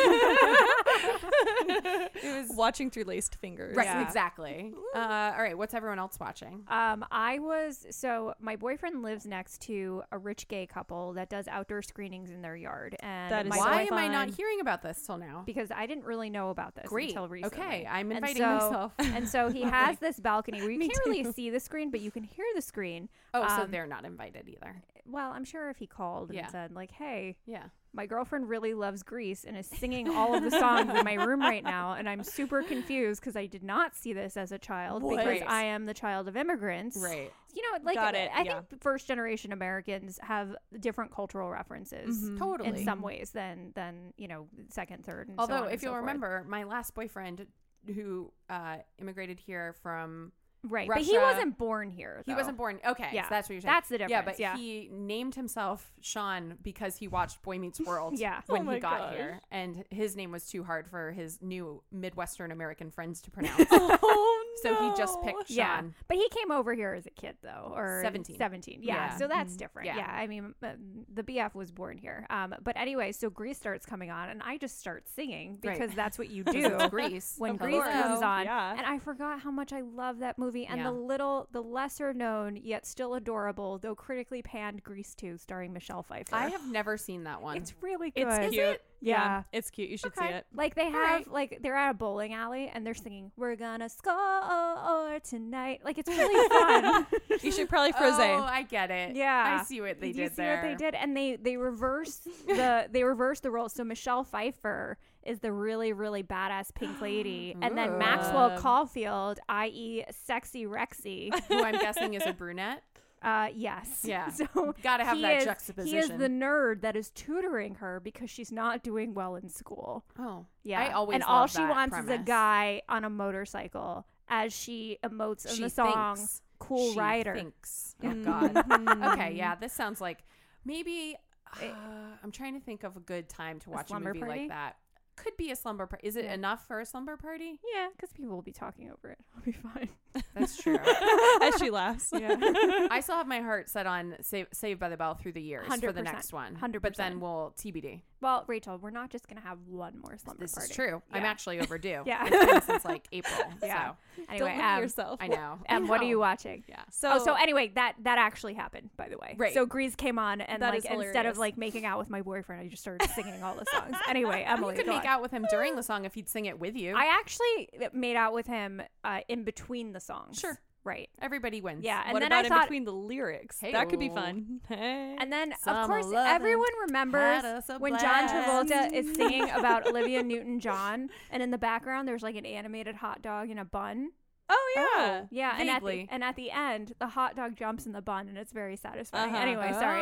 Speaker 2: It was
Speaker 3: watching through laced fingers.
Speaker 2: right.
Speaker 1: Yeah.
Speaker 2: Exactly. Uh, all right. What's everyone else watching?
Speaker 1: Um, I was so my boyfriend lives next to a rich gay couple that does outdoor screenings in their yard, and
Speaker 3: That is
Speaker 1: my
Speaker 3: so
Speaker 2: Why
Speaker 1: boy-
Speaker 2: am I not
Speaker 3: fun.
Speaker 2: hearing about this till now?
Speaker 1: because I didn't really know about this
Speaker 2: Great.
Speaker 1: until recently.
Speaker 2: Okay, I'm
Speaker 1: And
Speaker 2: inviting
Speaker 1: so-
Speaker 2: myself.
Speaker 1: And so he has this balcony balcony where you
Speaker 3: Me
Speaker 1: can't really
Speaker 3: too.
Speaker 1: see the screen, but you can hear the screen.
Speaker 2: Oh, so
Speaker 1: Um,
Speaker 2: they're not invited either.
Speaker 1: Well, I'm sure if he called and
Speaker 2: Yeah.
Speaker 1: said like, "Hey,
Speaker 2: Yeah.
Speaker 1: my girlfriend really loves Grease and is singing all of the songs in my room right now, and I'm super confused because I did not see this as a child
Speaker 3: What?
Speaker 1: because
Speaker 2: Right.
Speaker 1: I am the child of immigrants."
Speaker 2: Right.
Speaker 1: You know, like
Speaker 3: Got it,
Speaker 1: I
Speaker 3: yeah.
Speaker 1: think first generation Americans have different cultural references
Speaker 3: Mhm.
Speaker 2: Totally.
Speaker 1: in some ways than than you know second, third, and so
Speaker 2: Although,
Speaker 1: on
Speaker 2: if
Speaker 1: and so
Speaker 2: you'll
Speaker 1: forth.
Speaker 2: remember, my last boyfriend who uh, immigrated here from
Speaker 1: right? But he
Speaker 2: Russia-
Speaker 1: wasn't born here.
Speaker 2: he
Speaker 1: though.
Speaker 2: wasn't born. Okay,
Speaker 1: Yeah,
Speaker 2: so that's what you're saying.
Speaker 1: That's the difference.
Speaker 2: yeah, but
Speaker 1: yeah.
Speaker 2: he named himself Sean because he watched Boy Meets World
Speaker 1: Yeah.
Speaker 2: when
Speaker 3: Oh my
Speaker 2: he got
Speaker 3: gosh.
Speaker 2: here, and his name was too hard for his new Midwestern American friends to pronounce.
Speaker 3: Oh,
Speaker 2: So he just picked Sean.
Speaker 1: Yeah, but he came over here as a kid though, or
Speaker 2: seventeen.
Speaker 1: Seventeen, yeah.
Speaker 2: Yeah.
Speaker 1: So that's
Speaker 3: Mhm.
Speaker 1: different.
Speaker 2: Yeah.
Speaker 1: Yeah, I mean, uh, the B F was born here. Um, but anyway, so Grease starts coming on, and I just start singing
Speaker 2: Right.
Speaker 1: because that's what you
Speaker 2: 'Cause
Speaker 1: do
Speaker 2: it's Grease.
Speaker 1: when
Speaker 3: Of
Speaker 1: Grease
Speaker 3: course.
Speaker 1: comes on.
Speaker 3: Yeah.
Speaker 1: And I forgot how much I love that movie and
Speaker 2: Yeah.
Speaker 1: the little, the lesser known yet still adorable, though critically panned Grease two, starring Michelle Pfeiffer.
Speaker 2: I have never seen that one.
Speaker 1: It's really good.
Speaker 3: It's
Speaker 2: Is
Speaker 3: cute.
Speaker 2: it?
Speaker 1: Yeah.
Speaker 3: It's cute. You should see
Speaker 2: Okay.
Speaker 3: it.
Speaker 1: Like they have,
Speaker 2: right.
Speaker 1: like they're at a bowling alley and they're singing "We're gonna score tonight." Like it's really fun.
Speaker 3: You should probably Froze.
Speaker 2: Oh, I get it.
Speaker 1: Yeah.
Speaker 2: I see what they
Speaker 1: Did you
Speaker 2: did
Speaker 1: see
Speaker 2: there.
Speaker 1: what they did? And they they reverse the they reverse the roles. So Michelle Pfeiffer is the really really badass pink lady, and then
Speaker 2: Ooh.
Speaker 1: Maxwell
Speaker 3: Um,
Speaker 1: Caulfield, that is, Sexy Rexy.
Speaker 2: Who I'm guessing is a brunette.
Speaker 1: Uh, yes.
Speaker 2: Yeah.
Speaker 1: So
Speaker 2: Gotta have
Speaker 1: he
Speaker 2: that
Speaker 1: is,
Speaker 2: juxtaposition.
Speaker 1: He is the nerd that is tutoring her because she's not doing well in school.
Speaker 2: Oh,
Speaker 1: Yeah.
Speaker 2: I always
Speaker 1: and all
Speaker 2: love
Speaker 1: she
Speaker 2: that
Speaker 1: wants is a
Speaker 2: premise.
Speaker 1: guy on a motorcycle, as she emotes in
Speaker 2: She
Speaker 1: the song
Speaker 2: thinks.
Speaker 1: "Cool
Speaker 2: She
Speaker 1: Rider."
Speaker 2: Thinks. Oh
Speaker 3: Mhm.
Speaker 2: God. Okay. Yeah. This sounds like maybe. Uh,
Speaker 1: It-
Speaker 2: I'm trying to think of a good time to
Speaker 1: A
Speaker 2: watch a,
Speaker 1: slumber
Speaker 2: movie
Speaker 1: party?
Speaker 2: like that. Could be a slumber party. Is it
Speaker 1: Yeah.
Speaker 2: enough for a slumber party?
Speaker 1: Yeah, because people will be talking over it. I'll be fine.
Speaker 2: That's true.
Speaker 3: As she laughs.
Speaker 1: Yeah.
Speaker 2: I still have my heart set on Save, Saved by the Bell through the years for the
Speaker 1: one hundred percent.
Speaker 2: next one.
Speaker 1: one hundred
Speaker 2: But then
Speaker 1: percent.
Speaker 2: we'll T B D.
Speaker 1: Well, Rachel, we're not just gonna have one more slumber
Speaker 2: This
Speaker 1: party.
Speaker 2: is true. I'm
Speaker 1: Yeah.
Speaker 2: actually overdue.
Speaker 1: Yeah.
Speaker 2: It's been since like April.
Speaker 1: Yeah.
Speaker 2: So
Speaker 1: Anyway,
Speaker 3: Don't limit
Speaker 1: um,
Speaker 3: yourself.
Speaker 2: I know.
Speaker 1: um,
Speaker 2: I
Speaker 1: what are you
Speaker 2: know.
Speaker 1: watching?
Speaker 2: Yeah.
Speaker 3: So,
Speaker 1: oh, so anyway, that that actually happened, by the way.
Speaker 2: Right.
Speaker 1: So Grease came on, and
Speaker 3: That
Speaker 1: like
Speaker 3: is
Speaker 1: instead
Speaker 3: hilarious.
Speaker 1: of like making out with my boyfriend, I just started singing all the songs. Anyway, Emily,
Speaker 2: You could
Speaker 1: go
Speaker 2: make
Speaker 1: on.
Speaker 2: out with him during the song if he'd sing it with you.
Speaker 1: I actually made out with him uh, in between the songs.
Speaker 2: Sure.
Speaker 1: Right.
Speaker 2: Everybody wins.
Speaker 1: Yeah, and
Speaker 3: what
Speaker 1: then
Speaker 3: about
Speaker 1: I
Speaker 3: in
Speaker 1: thought,
Speaker 3: between the lyrics? That could be
Speaker 2: Hey-o.
Speaker 3: fun. Hey.
Speaker 1: and then of
Speaker 2: Summer
Speaker 1: course
Speaker 2: lovin'
Speaker 1: everyone remembers
Speaker 2: had us a
Speaker 1: when John
Speaker 2: blast.
Speaker 1: Travolta is singing about Olivia Newton-John, and in the background there's like an animated hot dog in a bun.
Speaker 3: oh yeah.
Speaker 1: Yeah, and at, the,
Speaker 2: Vaguely.
Speaker 1: and at the end, the hot dog jumps in the bun, and it's very satisfying.
Speaker 3: Uh-huh.
Speaker 1: Anyway, sorry.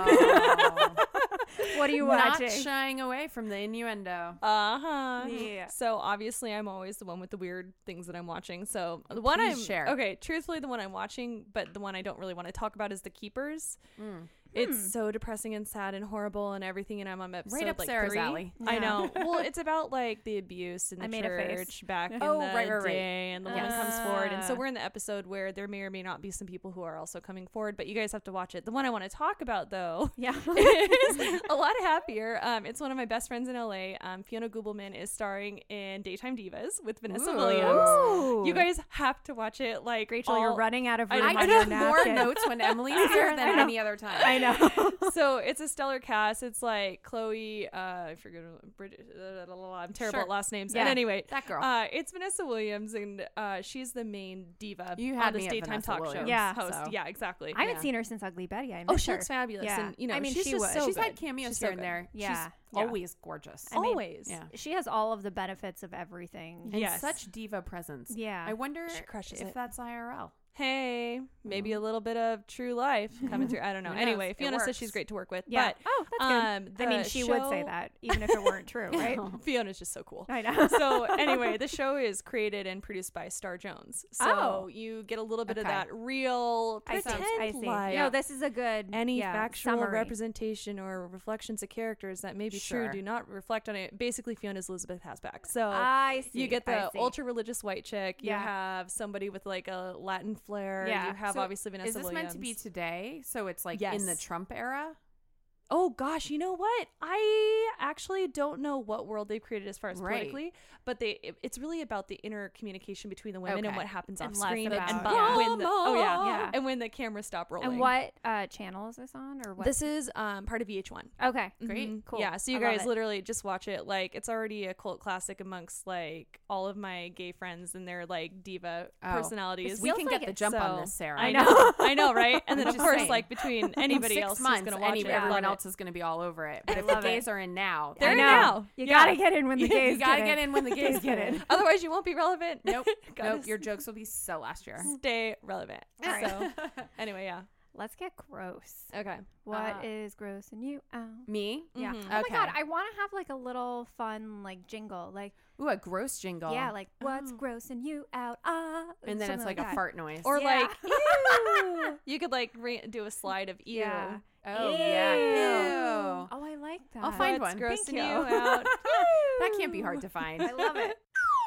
Speaker 2: Oh.
Speaker 1: What are you
Speaker 2: Not
Speaker 1: watching?
Speaker 2: shying away from the innuendo.
Speaker 3: Uh huh.
Speaker 1: Yeah.
Speaker 3: So obviously, I'm always the one with the weird things that I'm watching. So the one
Speaker 2: Please
Speaker 3: I'm
Speaker 2: share.
Speaker 3: okay. Truthfully, the one I'm watching, but the one I don't really want to talk about is The Keepers.
Speaker 2: Mm.
Speaker 3: It's
Speaker 1: Hmm.
Speaker 3: so depressing and sad and horrible and everything. And I'm on episode
Speaker 2: Right up
Speaker 3: like
Speaker 2: Sarah's
Speaker 3: three.
Speaker 2: alley.
Speaker 3: I
Speaker 1: Yeah.
Speaker 3: know. Well, it's about like the abuse in the
Speaker 1: I made a face.
Speaker 3: church back in
Speaker 2: Oh,
Speaker 3: the
Speaker 2: right, right, right.
Speaker 3: day, and the woman comes forward. And so
Speaker 1: Ah.
Speaker 3: we're in the episode where there may or may not be some people who are also coming forward, but you guys have to watch it. The one I want to talk about though
Speaker 1: Yeah.
Speaker 3: is a lot happier. Um, it's one of my best friends in L A. Um, Fiona Gubelman is starring in Daytime Divas with Vanessa
Speaker 2: Ooh.
Speaker 3: Williams.
Speaker 1: Ooh.
Speaker 3: You guys have to watch it. Like
Speaker 1: Rachel,
Speaker 3: all-
Speaker 1: you're running out of
Speaker 3: I
Speaker 1: room
Speaker 3: know.
Speaker 2: I
Speaker 1: on your
Speaker 2: take more
Speaker 1: napkin.
Speaker 2: notes when Emily's here
Speaker 1: I
Speaker 2: than
Speaker 1: know.
Speaker 2: any other time.
Speaker 1: I know.
Speaker 3: So it's a stellar cast. It's like Chloe. Uh, I forget. Bridget, uh, I'm terrible
Speaker 2: Sure.
Speaker 3: at last names.
Speaker 1: Yeah.
Speaker 3: And anyway,
Speaker 2: That girl.
Speaker 3: uh, it's Vanessa Williams, and uh, she's the main diva
Speaker 2: You
Speaker 3: on
Speaker 2: had
Speaker 3: this
Speaker 2: me at
Speaker 3: daytime
Speaker 2: Vanessa
Speaker 3: talk
Speaker 2: Williams,
Speaker 3: show
Speaker 1: Yeah.
Speaker 3: host.
Speaker 2: so.
Speaker 3: Yeah, exactly.
Speaker 1: I haven't
Speaker 2: Yeah.
Speaker 1: seen her since Ugly Betty. I miss
Speaker 3: Oh, she
Speaker 1: her.
Speaker 3: looks fabulous,
Speaker 1: Yeah.
Speaker 3: and you know,
Speaker 1: I mean,
Speaker 3: she's
Speaker 1: she
Speaker 3: just
Speaker 1: would.
Speaker 3: so
Speaker 2: She's
Speaker 3: good.
Speaker 2: had cameos
Speaker 3: She's
Speaker 2: here
Speaker 3: so
Speaker 2: and
Speaker 3: good.
Speaker 2: there.
Speaker 1: Yeah.
Speaker 2: She's
Speaker 3: Yeah.
Speaker 2: always gorgeous.
Speaker 1: I mean,
Speaker 3: Always.
Speaker 2: Yeah.
Speaker 1: She has all of the benefits of everything.
Speaker 2: And
Speaker 3: Yes.
Speaker 2: such diva presence.
Speaker 1: Yeah.
Speaker 2: I wonder
Speaker 3: She crushes
Speaker 2: if
Speaker 3: it.
Speaker 2: that's I R L.
Speaker 3: Hey, maybe
Speaker 2: Mhm.
Speaker 3: a little bit of true life coming through. I don't know.
Speaker 2: Who knows?
Speaker 3: Anyway,
Speaker 2: It
Speaker 3: Fiona says
Speaker 2: works.
Speaker 3: she's great to work with.
Speaker 1: yeah.
Speaker 3: But
Speaker 1: oh, that's
Speaker 3: um,
Speaker 1: good. I mean,
Speaker 3: the
Speaker 1: she would say
Speaker 3: show-
Speaker 1: that even if it weren't true, right?
Speaker 3: Fiona's just so cool.
Speaker 1: I know.
Speaker 3: So anyway, the show is created and produced by Star Jones. So
Speaker 1: Oh.
Speaker 3: you get a little bit of
Speaker 2: Okay.
Speaker 3: that real
Speaker 1: I see.
Speaker 3: pretend
Speaker 1: I see.
Speaker 3: life.
Speaker 1: No, this is a good
Speaker 3: Any
Speaker 1: yeah,
Speaker 3: factual
Speaker 1: summary.
Speaker 3: representation or reflections of characters that may be
Speaker 2: Sure.
Speaker 3: true do not reflect on it. Basically, Fiona's Elizabeth Hasback. So
Speaker 1: I see.
Speaker 3: you get
Speaker 1: I
Speaker 3: the
Speaker 1: see.
Speaker 3: ultra religious white chick. You
Speaker 1: Yeah.
Speaker 3: have somebody with like a Latin flair.
Speaker 1: Yeah.
Speaker 3: You have
Speaker 2: So
Speaker 3: obviously Vanessa
Speaker 2: Is this
Speaker 3: Williams.
Speaker 2: meant to be today? So it's like in the
Speaker 3: Yes.
Speaker 2: Trump era?
Speaker 3: Oh gosh, you know what? I actually don't know what world they've created as far as
Speaker 2: Right.
Speaker 3: politically, but they it- it's really about the inner communication between the women and
Speaker 2: Okay.
Speaker 3: what happens
Speaker 1: And
Speaker 3: off
Speaker 1: less
Speaker 3: screen and,
Speaker 1: about-
Speaker 3: and bu-
Speaker 2: Yeah.
Speaker 3: when the, oh yeah,
Speaker 1: Yeah.
Speaker 3: and when the cameras stop rolling.
Speaker 1: And what uh, channel is this on, or what?
Speaker 3: This is um part of V H one.
Speaker 1: Okay.
Speaker 2: Great.
Speaker 3: Mhm.
Speaker 1: Cool.
Speaker 3: Yeah, so you
Speaker 1: I love
Speaker 3: guys
Speaker 1: it.
Speaker 3: literally just watch it. Like it's already a cult classic amongst like all of my gay friends and their like diva
Speaker 2: Oh.
Speaker 3: personalities.
Speaker 2: We
Speaker 1: feels
Speaker 2: can
Speaker 1: like
Speaker 2: get the
Speaker 1: it-
Speaker 2: jump on
Speaker 3: so-
Speaker 2: this, Sarah.
Speaker 3: I know, I know, right? And then
Speaker 2: I'm
Speaker 3: of
Speaker 2: just
Speaker 3: course,
Speaker 2: saying.
Speaker 3: like between anybody
Speaker 2: in six
Speaker 3: else
Speaker 2: months,
Speaker 3: who's gonna watch
Speaker 2: any,
Speaker 3: it,
Speaker 2: everyone
Speaker 3: love
Speaker 2: else
Speaker 3: it.
Speaker 2: is going to be all over it. But
Speaker 1: I
Speaker 2: if the
Speaker 1: love
Speaker 2: gays
Speaker 1: it.
Speaker 2: are in now,
Speaker 3: They're
Speaker 1: I
Speaker 3: in
Speaker 1: know.
Speaker 3: now.
Speaker 1: You
Speaker 3: Yeah.
Speaker 1: gotta get in when the
Speaker 2: you,
Speaker 1: gays
Speaker 2: got to
Speaker 1: get
Speaker 2: get in when the gays get in.
Speaker 3: Otherwise, you won't be relevant.
Speaker 2: Nope.
Speaker 3: Gotta
Speaker 2: Nope. Your jokes will be so last year.
Speaker 3: Stay relevant.
Speaker 1: All right.
Speaker 3: So anyway, yeah.
Speaker 1: Let's get gross.
Speaker 3: Okay.
Speaker 1: What is
Speaker 2: Uh,
Speaker 1: gross and you out?
Speaker 2: Me?
Speaker 1: Yeah.
Speaker 3: Mhm.
Speaker 1: Oh
Speaker 2: Okay.
Speaker 1: my god, I want to have like a little fun like jingle, like
Speaker 2: Ooh, a gross jingle.
Speaker 1: yeah, like what's
Speaker 2: Oh.
Speaker 1: gross and you out? Ah,
Speaker 2: And then it's
Speaker 1: something
Speaker 2: like, a
Speaker 1: that.
Speaker 2: fart noise.
Speaker 3: Or
Speaker 1: Yeah.
Speaker 3: like, ew. You could like re- do a slide of ew.
Speaker 1: Yeah.
Speaker 2: oh,
Speaker 1: Ew.
Speaker 2: yeah. Ew.
Speaker 1: Oh, I like that.
Speaker 2: I'll find
Speaker 3: What's
Speaker 2: one.
Speaker 3: gross
Speaker 1: Thank
Speaker 3: and
Speaker 1: you.
Speaker 3: you out.
Speaker 2: That can't be hard to find.
Speaker 1: I love it.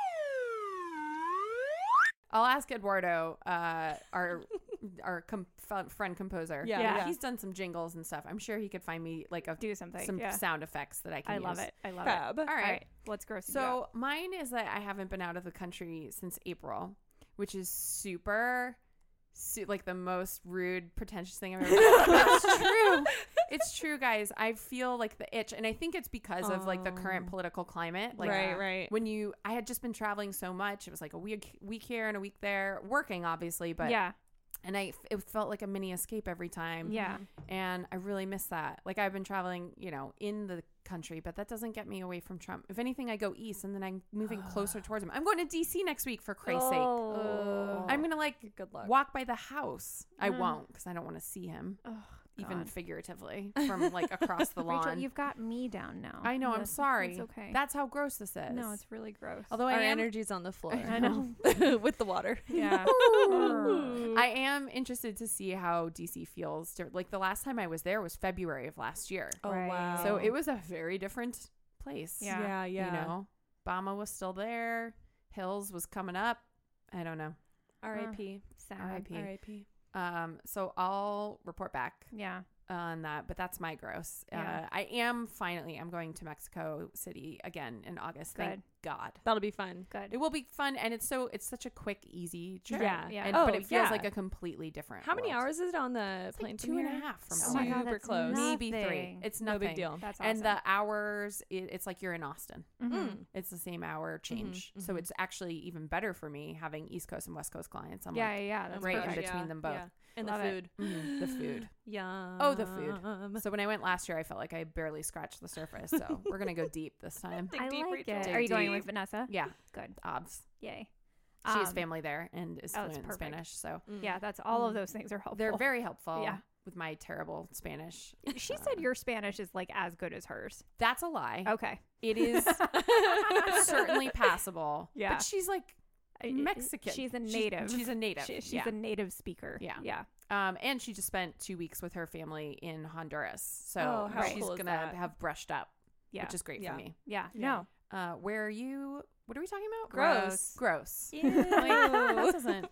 Speaker 2: I'll ask Eduardo, uh, our our com- f- friend composer.
Speaker 3: Yeah,
Speaker 1: Yeah.
Speaker 2: He's done some jingles and stuff. I'm sure he could find me like a,
Speaker 1: Do something.
Speaker 2: some
Speaker 1: yeah.
Speaker 2: sound effects that I can
Speaker 1: I
Speaker 2: use.
Speaker 1: love it. I love
Speaker 3: Fab.
Speaker 1: it.
Speaker 2: All
Speaker 1: All
Speaker 2: right.
Speaker 1: right. What's gross and you out?
Speaker 2: So mine is that I haven't been out of the country since April, which is super, su- like the most rude, pretentious thing I've ever done. But it's true. It's true, guys. I feel like the itch, and I think it's because of like the current
Speaker 3: Oh.
Speaker 2: political climate. Like,
Speaker 3: right, right.
Speaker 2: when you, I had just been traveling so much. It was like a week, week here and a week there, working obviously, but
Speaker 1: yeah.
Speaker 2: and I, it felt like a mini escape every time.
Speaker 1: Yeah.
Speaker 2: And I really miss that. Like I've been traveling, you know, in the country, but that doesn't get me away from Trump. If anything, I go east and then I'm moving closer towards him. I'm going to D C next week for Christ's sake.
Speaker 1: Oh.
Speaker 2: I'm going to like
Speaker 3: Good luck.
Speaker 2: walk by the house. I
Speaker 1: Mm.
Speaker 2: won't because I don't want to see him,
Speaker 1: Oh,
Speaker 2: even
Speaker 1: God.
Speaker 2: figuratively, from like across the lawn.
Speaker 1: Rachel, you've got me down now.
Speaker 2: I know. I'm
Speaker 1: That's-
Speaker 2: sorry.
Speaker 1: It's okay.
Speaker 2: That's how gross this is.
Speaker 1: no, it's really gross.
Speaker 2: Although
Speaker 3: Our
Speaker 2: I am,
Speaker 3: energy's on the floor.
Speaker 1: I know.
Speaker 3: With the water.
Speaker 1: Yeah.
Speaker 2: I am interested to see how D C feels. To, like the last time I was there was February of last year.
Speaker 3: Oh,
Speaker 1: Right.
Speaker 3: wow.
Speaker 2: So it was a very different place.
Speaker 1: Yeah.
Speaker 3: Yeah, yeah.
Speaker 2: You know, Obama was still there. Hills was coming up. I don't know.
Speaker 3: R I P
Speaker 1: Sad.
Speaker 2: R I P.
Speaker 3: R I P
Speaker 2: Um, so I'll report back
Speaker 1: Yeah.
Speaker 2: on that, but that's my gross.
Speaker 1: Yeah.
Speaker 2: Uh, I am finally, I'm going to Mexico City again in August. Thank
Speaker 1: Good.
Speaker 2: God.
Speaker 3: That'll be fun.
Speaker 1: Good.
Speaker 2: It will be fun. And it's so, it's such a quick, easy trip.
Speaker 3: Yeah.
Speaker 1: Yeah.
Speaker 2: And,
Speaker 3: Oh,
Speaker 2: but it feels
Speaker 3: yeah.
Speaker 2: like a completely different
Speaker 3: How many
Speaker 2: world.
Speaker 3: hours is it on the
Speaker 2: It's
Speaker 3: plane
Speaker 2: like
Speaker 3: from
Speaker 2: two and
Speaker 3: here?
Speaker 2: a half from
Speaker 3: Oh
Speaker 2: LA.
Speaker 3: my God,
Speaker 2: Super
Speaker 3: that's
Speaker 2: close. Maybe three.
Speaker 1: nothing.
Speaker 2: It's
Speaker 3: No
Speaker 2: nothing.
Speaker 3: big deal.
Speaker 1: That's awesome.
Speaker 2: And the hours, it, it's like you're in Austin.
Speaker 1: Mhm.
Speaker 3: Mm.
Speaker 2: It's the same hour change.
Speaker 3: Mhm,
Speaker 2: So
Speaker 3: mhm.
Speaker 2: it's actually even better for me having East Coast and West Coast clients. I'm
Speaker 1: Yeah,
Speaker 2: like,
Speaker 1: yeah, yeah. That's
Speaker 2: right in
Speaker 1: perfect.
Speaker 2: between them both.
Speaker 3: And
Speaker 1: Love
Speaker 3: the
Speaker 1: it.
Speaker 3: food.
Speaker 2: mhm, the food.
Speaker 3: Yum.
Speaker 2: Oh, the food. So when I went last year, I felt like I barely scratched the surface. So we're going to go deep this time.
Speaker 3: Dig
Speaker 1: I
Speaker 3: deep,
Speaker 1: like
Speaker 3: Rachel.
Speaker 1: it.
Speaker 2: Dig
Speaker 1: Are you going
Speaker 2: deep.
Speaker 1: with Vanessa?
Speaker 2: Yeah.
Speaker 1: Good.
Speaker 2: Obs.
Speaker 1: Yay.
Speaker 2: She has
Speaker 1: Um,
Speaker 2: family there and is
Speaker 1: oh, that's
Speaker 2: fluent in
Speaker 1: perfect.
Speaker 2: Spanish. So
Speaker 3: Mm.
Speaker 1: Yeah, that's all of
Speaker 3: Mm.
Speaker 1: those things are helpful.
Speaker 2: they're very helpful
Speaker 1: Yeah.
Speaker 2: with my terrible Spanish.
Speaker 1: She
Speaker 2: Uh,
Speaker 1: said your Spanish is like as good as hers.
Speaker 2: That's a lie.
Speaker 1: Okay.
Speaker 2: It is certainly passable.
Speaker 1: Yeah.
Speaker 2: But she's like
Speaker 1: I- I-
Speaker 2: Mexican.
Speaker 1: She's a
Speaker 2: She's-
Speaker 1: native.
Speaker 2: She's, a native.
Speaker 1: She- she's
Speaker 2: yeah.
Speaker 1: a native speaker.
Speaker 2: Yeah.
Speaker 1: Yeah.
Speaker 2: Um, and she just spent two weeks with her family in Honduras. So
Speaker 3: Oh,
Speaker 1: how
Speaker 2: she's
Speaker 3: cool is
Speaker 2: gonna
Speaker 3: that?
Speaker 2: have brushed up,
Speaker 1: Yeah.
Speaker 2: which is great
Speaker 3: Yeah.
Speaker 2: for me.
Speaker 1: yeah.
Speaker 3: Yeah.
Speaker 1: No.
Speaker 2: Uh, where are you? What are we talking about?
Speaker 3: Gross.
Speaker 2: Gross.
Speaker 3: Ew.
Speaker 2: Like, that doesn't.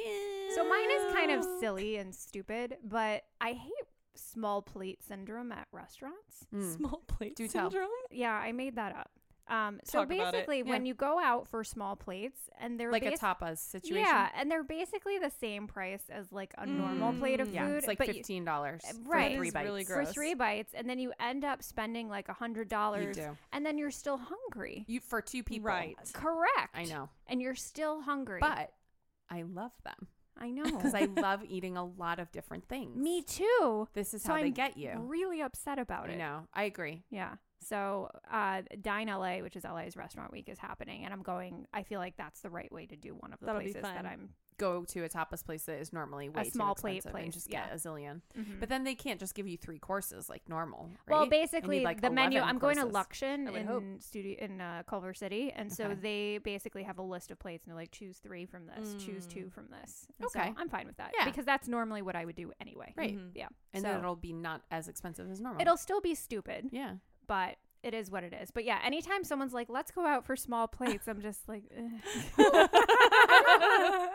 Speaker 1: So mine is kind of silly and stupid, but I hate small plate syndrome at restaurants.
Speaker 2: Mm.
Speaker 3: Small plate
Speaker 2: Do tell.
Speaker 3: syndrome.
Speaker 1: Yeah, I made that up. Um, so
Speaker 3: Talk about it.
Speaker 1: basically, when
Speaker 2: Yeah.
Speaker 1: you go out for small plates and they're
Speaker 2: Like a
Speaker 1: basi-
Speaker 2: tapas situation.
Speaker 1: yeah, and they're basically the same price as like a normal plate of
Speaker 3: Mm.
Speaker 1: food.
Speaker 2: Yeah, it's like
Speaker 1: but you-
Speaker 2: fifteen dollars
Speaker 1: right.
Speaker 2: for three
Speaker 3: That is
Speaker 2: bites.
Speaker 3: really
Speaker 1: for
Speaker 3: gross.
Speaker 1: three bites, and then you end up spending like a hundred
Speaker 2: You
Speaker 1: dollars,
Speaker 2: do.
Speaker 1: and then you're still hungry.
Speaker 2: You for two people.
Speaker 3: Right.
Speaker 1: Correct.
Speaker 2: I know,
Speaker 1: And you're still hungry.
Speaker 2: but I love them
Speaker 1: I know
Speaker 2: because I love eating a lot of different things.
Speaker 1: me too.
Speaker 2: This is
Speaker 1: So
Speaker 2: how they
Speaker 1: I'm
Speaker 2: get you.
Speaker 1: Really upset about
Speaker 2: I
Speaker 1: it.
Speaker 2: know. I agree.
Speaker 1: Yeah. So uh, Dine L A, which is L A's restaurant week, is happening, and I'm going. I feel like that's the right way to do one of the
Speaker 3: That'll be
Speaker 1: places that
Speaker 3: fun.
Speaker 1: I'm.
Speaker 2: Go to a tapas place that is normally way
Speaker 1: small
Speaker 2: too
Speaker 1: plate
Speaker 2: expensive and
Speaker 1: place,
Speaker 2: just get
Speaker 1: yeah.
Speaker 2: a zillion.
Speaker 1: Mhm.
Speaker 2: But then they can't just give you three courses like normal, right?
Speaker 1: Well,
Speaker 2: They
Speaker 1: basically,
Speaker 2: need, like,
Speaker 1: the menu.
Speaker 2: eleven
Speaker 1: I'm going to
Speaker 2: courses.
Speaker 1: Luxion
Speaker 3: I would hope.
Speaker 1: in studio in uh, Culver City, and so
Speaker 2: Okay.
Speaker 1: they basically have a list of plates, and they're like, choose three from this, choose two
Speaker 3: Mm.
Speaker 1: from this. And
Speaker 2: Okay.
Speaker 1: so I'm fine with that.
Speaker 2: Yeah.
Speaker 1: because that's normally what I would do anyway.
Speaker 2: Right.
Speaker 3: Mhm.
Speaker 1: Yeah,
Speaker 2: And
Speaker 1: so
Speaker 2: then it'll be not as expensive as normal.
Speaker 1: it'll still be stupid,
Speaker 2: yeah.
Speaker 1: but it is what it is. But yeah, anytime someone's like, let's go out for small plates, I'm just like, eh.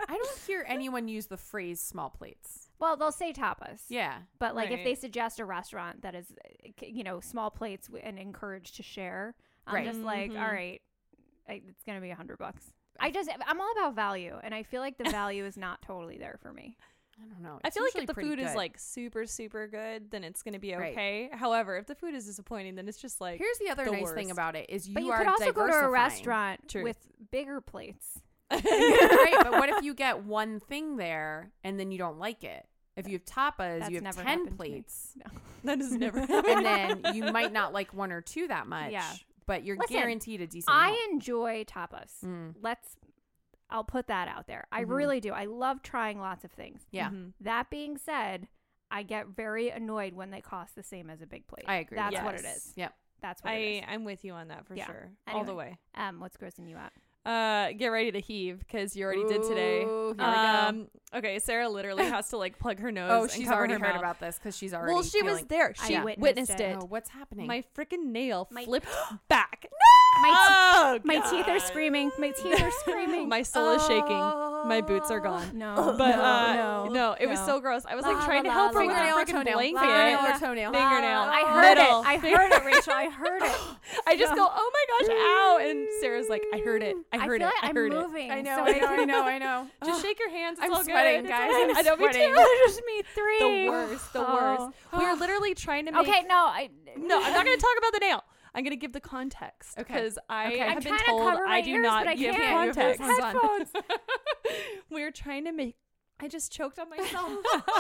Speaker 2: I don't hear anyone use the phrase small plates.
Speaker 1: Well, they'll say tapas.
Speaker 2: Yeah.
Speaker 1: But like if
Speaker 3: Right.
Speaker 1: they suggest a restaurant that is, uh, c- you know, small plates w- and encouraged to share, I'm
Speaker 2: Right.
Speaker 1: just like,
Speaker 3: Mhm.
Speaker 1: all right, I, it's gonna be a hundred bucks. I just I'm all about value, and I feel like the value is not totally there for me.
Speaker 2: I don't know.
Speaker 3: I
Speaker 2: It's
Speaker 3: feel like
Speaker 2: usually
Speaker 3: if the
Speaker 2: pretty
Speaker 3: food is
Speaker 2: good.
Speaker 3: like super super good, then it's gonna be
Speaker 2: Right.
Speaker 3: okay. However, if the food is disappointing, then it's just like
Speaker 2: Here's the other
Speaker 3: the
Speaker 2: nice thing
Speaker 3: worst.
Speaker 2: about it is you
Speaker 1: But you
Speaker 2: are
Speaker 1: could also go to a
Speaker 2: diversifying.
Speaker 1: restaurant
Speaker 3: Truth.
Speaker 1: with bigger plates.
Speaker 2: Right, but what if you get one thing there and then you don't like it? If you have tapas,
Speaker 1: That's
Speaker 2: you have
Speaker 1: never
Speaker 2: ten
Speaker 1: happened to me.
Speaker 2: plates,
Speaker 3: that has never
Speaker 2: and then you might not like one or two that much.
Speaker 1: Yeah.
Speaker 2: But you're
Speaker 1: Listen,
Speaker 2: guaranteed a decent meal.
Speaker 1: I enjoy tapas.
Speaker 2: Mm,
Speaker 1: Let's. I'll put that out there. I
Speaker 2: Mhm.
Speaker 1: really do. I love trying lots of things.
Speaker 2: yeah,
Speaker 3: Mhm.
Speaker 1: That being said, I get very annoyed when they cost the same as a big plate.
Speaker 2: I agree.
Speaker 1: That's
Speaker 3: Yes.
Speaker 1: what it is.
Speaker 2: Yep.
Speaker 1: That's what
Speaker 3: I
Speaker 1: it is.
Speaker 3: I'm with you on that for
Speaker 1: Yeah.
Speaker 3: sure, all the way.
Speaker 1: Um, what's grossing you out?
Speaker 3: Uh, get ready to heave because you already did today.
Speaker 2: Ooh, here we go.
Speaker 3: Um, okay, Sarah literally has to like plug her nose.
Speaker 2: Oh,
Speaker 3: and
Speaker 2: she's
Speaker 3: cover
Speaker 2: already
Speaker 3: her
Speaker 2: heard
Speaker 3: mouth.
Speaker 2: about this because she's already.
Speaker 3: Well, she was
Speaker 2: feeling-
Speaker 3: there.
Speaker 1: I
Speaker 3: She
Speaker 1: witnessed
Speaker 3: witnessed
Speaker 1: it.
Speaker 3: it.
Speaker 2: Oh, what's happening?
Speaker 3: My freaking nail
Speaker 1: My-
Speaker 3: flipped back.
Speaker 1: My,
Speaker 3: Oh,
Speaker 1: my teeth are
Speaker 3: God.
Speaker 1: screaming. My teeth are screaming.
Speaker 3: My soul is shaking. My boots are gone.
Speaker 1: no,
Speaker 3: But
Speaker 1: no,
Speaker 3: uh,
Speaker 1: no,
Speaker 3: no, it was
Speaker 1: no.
Speaker 3: so gross. I was
Speaker 1: La,
Speaker 3: like trying
Speaker 1: la,
Speaker 3: to help
Speaker 1: la,
Speaker 3: her with
Speaker 1: la,
Speaker 3: the
Speaker 2: fingernail or
Speaker 3: freaking
Speaker 2: toenail?
Speaker 3: blanket.
Speaker 2: Fingernail or
Speaker 1: La,
Speaker 2: toenail?
Speaker 3: Fingernail.
Speaker 1: I heard
Speaker 3: Middle.
Speaker 1: it. I heard it, Rachel. I heard it.
Speaker 3: I just go, oh my gosh, ow! And Sarah's like, I heard it. I heard
Speaker 1: feel
Speaker 3: it.
Speaker 1: like
Speaker 3: I
Speaker 1: I'm
Speaker 3: heard
Speaker 1: moving.
Speaker 2: I know,
Speaker 1: so
Speaker 2: I know, I know, I know.
Speaker 3: Just shake your hands. It's
Speaker 2: I'm
Speaker 3: all
Speaker 2: sweating,
Speaker 3: good.
Speaker 2: guys.
Speaker 3: It's
Speaker 2: I'm
Speaker 3: fine. I know, me
Speaker 2: sweating.
Speaker 3: too.
Speaker 1: just me three.
Speaker 3: The worst. The
Speaker 1: Oh.
Speaker 3: worst. We were literally trying to make.
Speaker 1: Okay, no, I
Speaker 3: No, I'm not going to talk about the nail. I'm going to give the context
Speaker 2: Okay.
Speaker 3: because I
Speaker 2: Okay.
Speaker 3: have
Speaker 2: I'm
Speaker 3: been
Speaker 1: trying to
Speaker 3: told
Speaker 1: cover my
Speaker 3: I do
Speaker 1: ears,
Speaker 3: not
Speaker 1: but I
Speaker 3: give
Speaker 1: can't.
Speaker 2: You have
Speaker 3: context.
Speaker 2: headphones on.
Speaker 3: We were trying to make. I just choked on myself.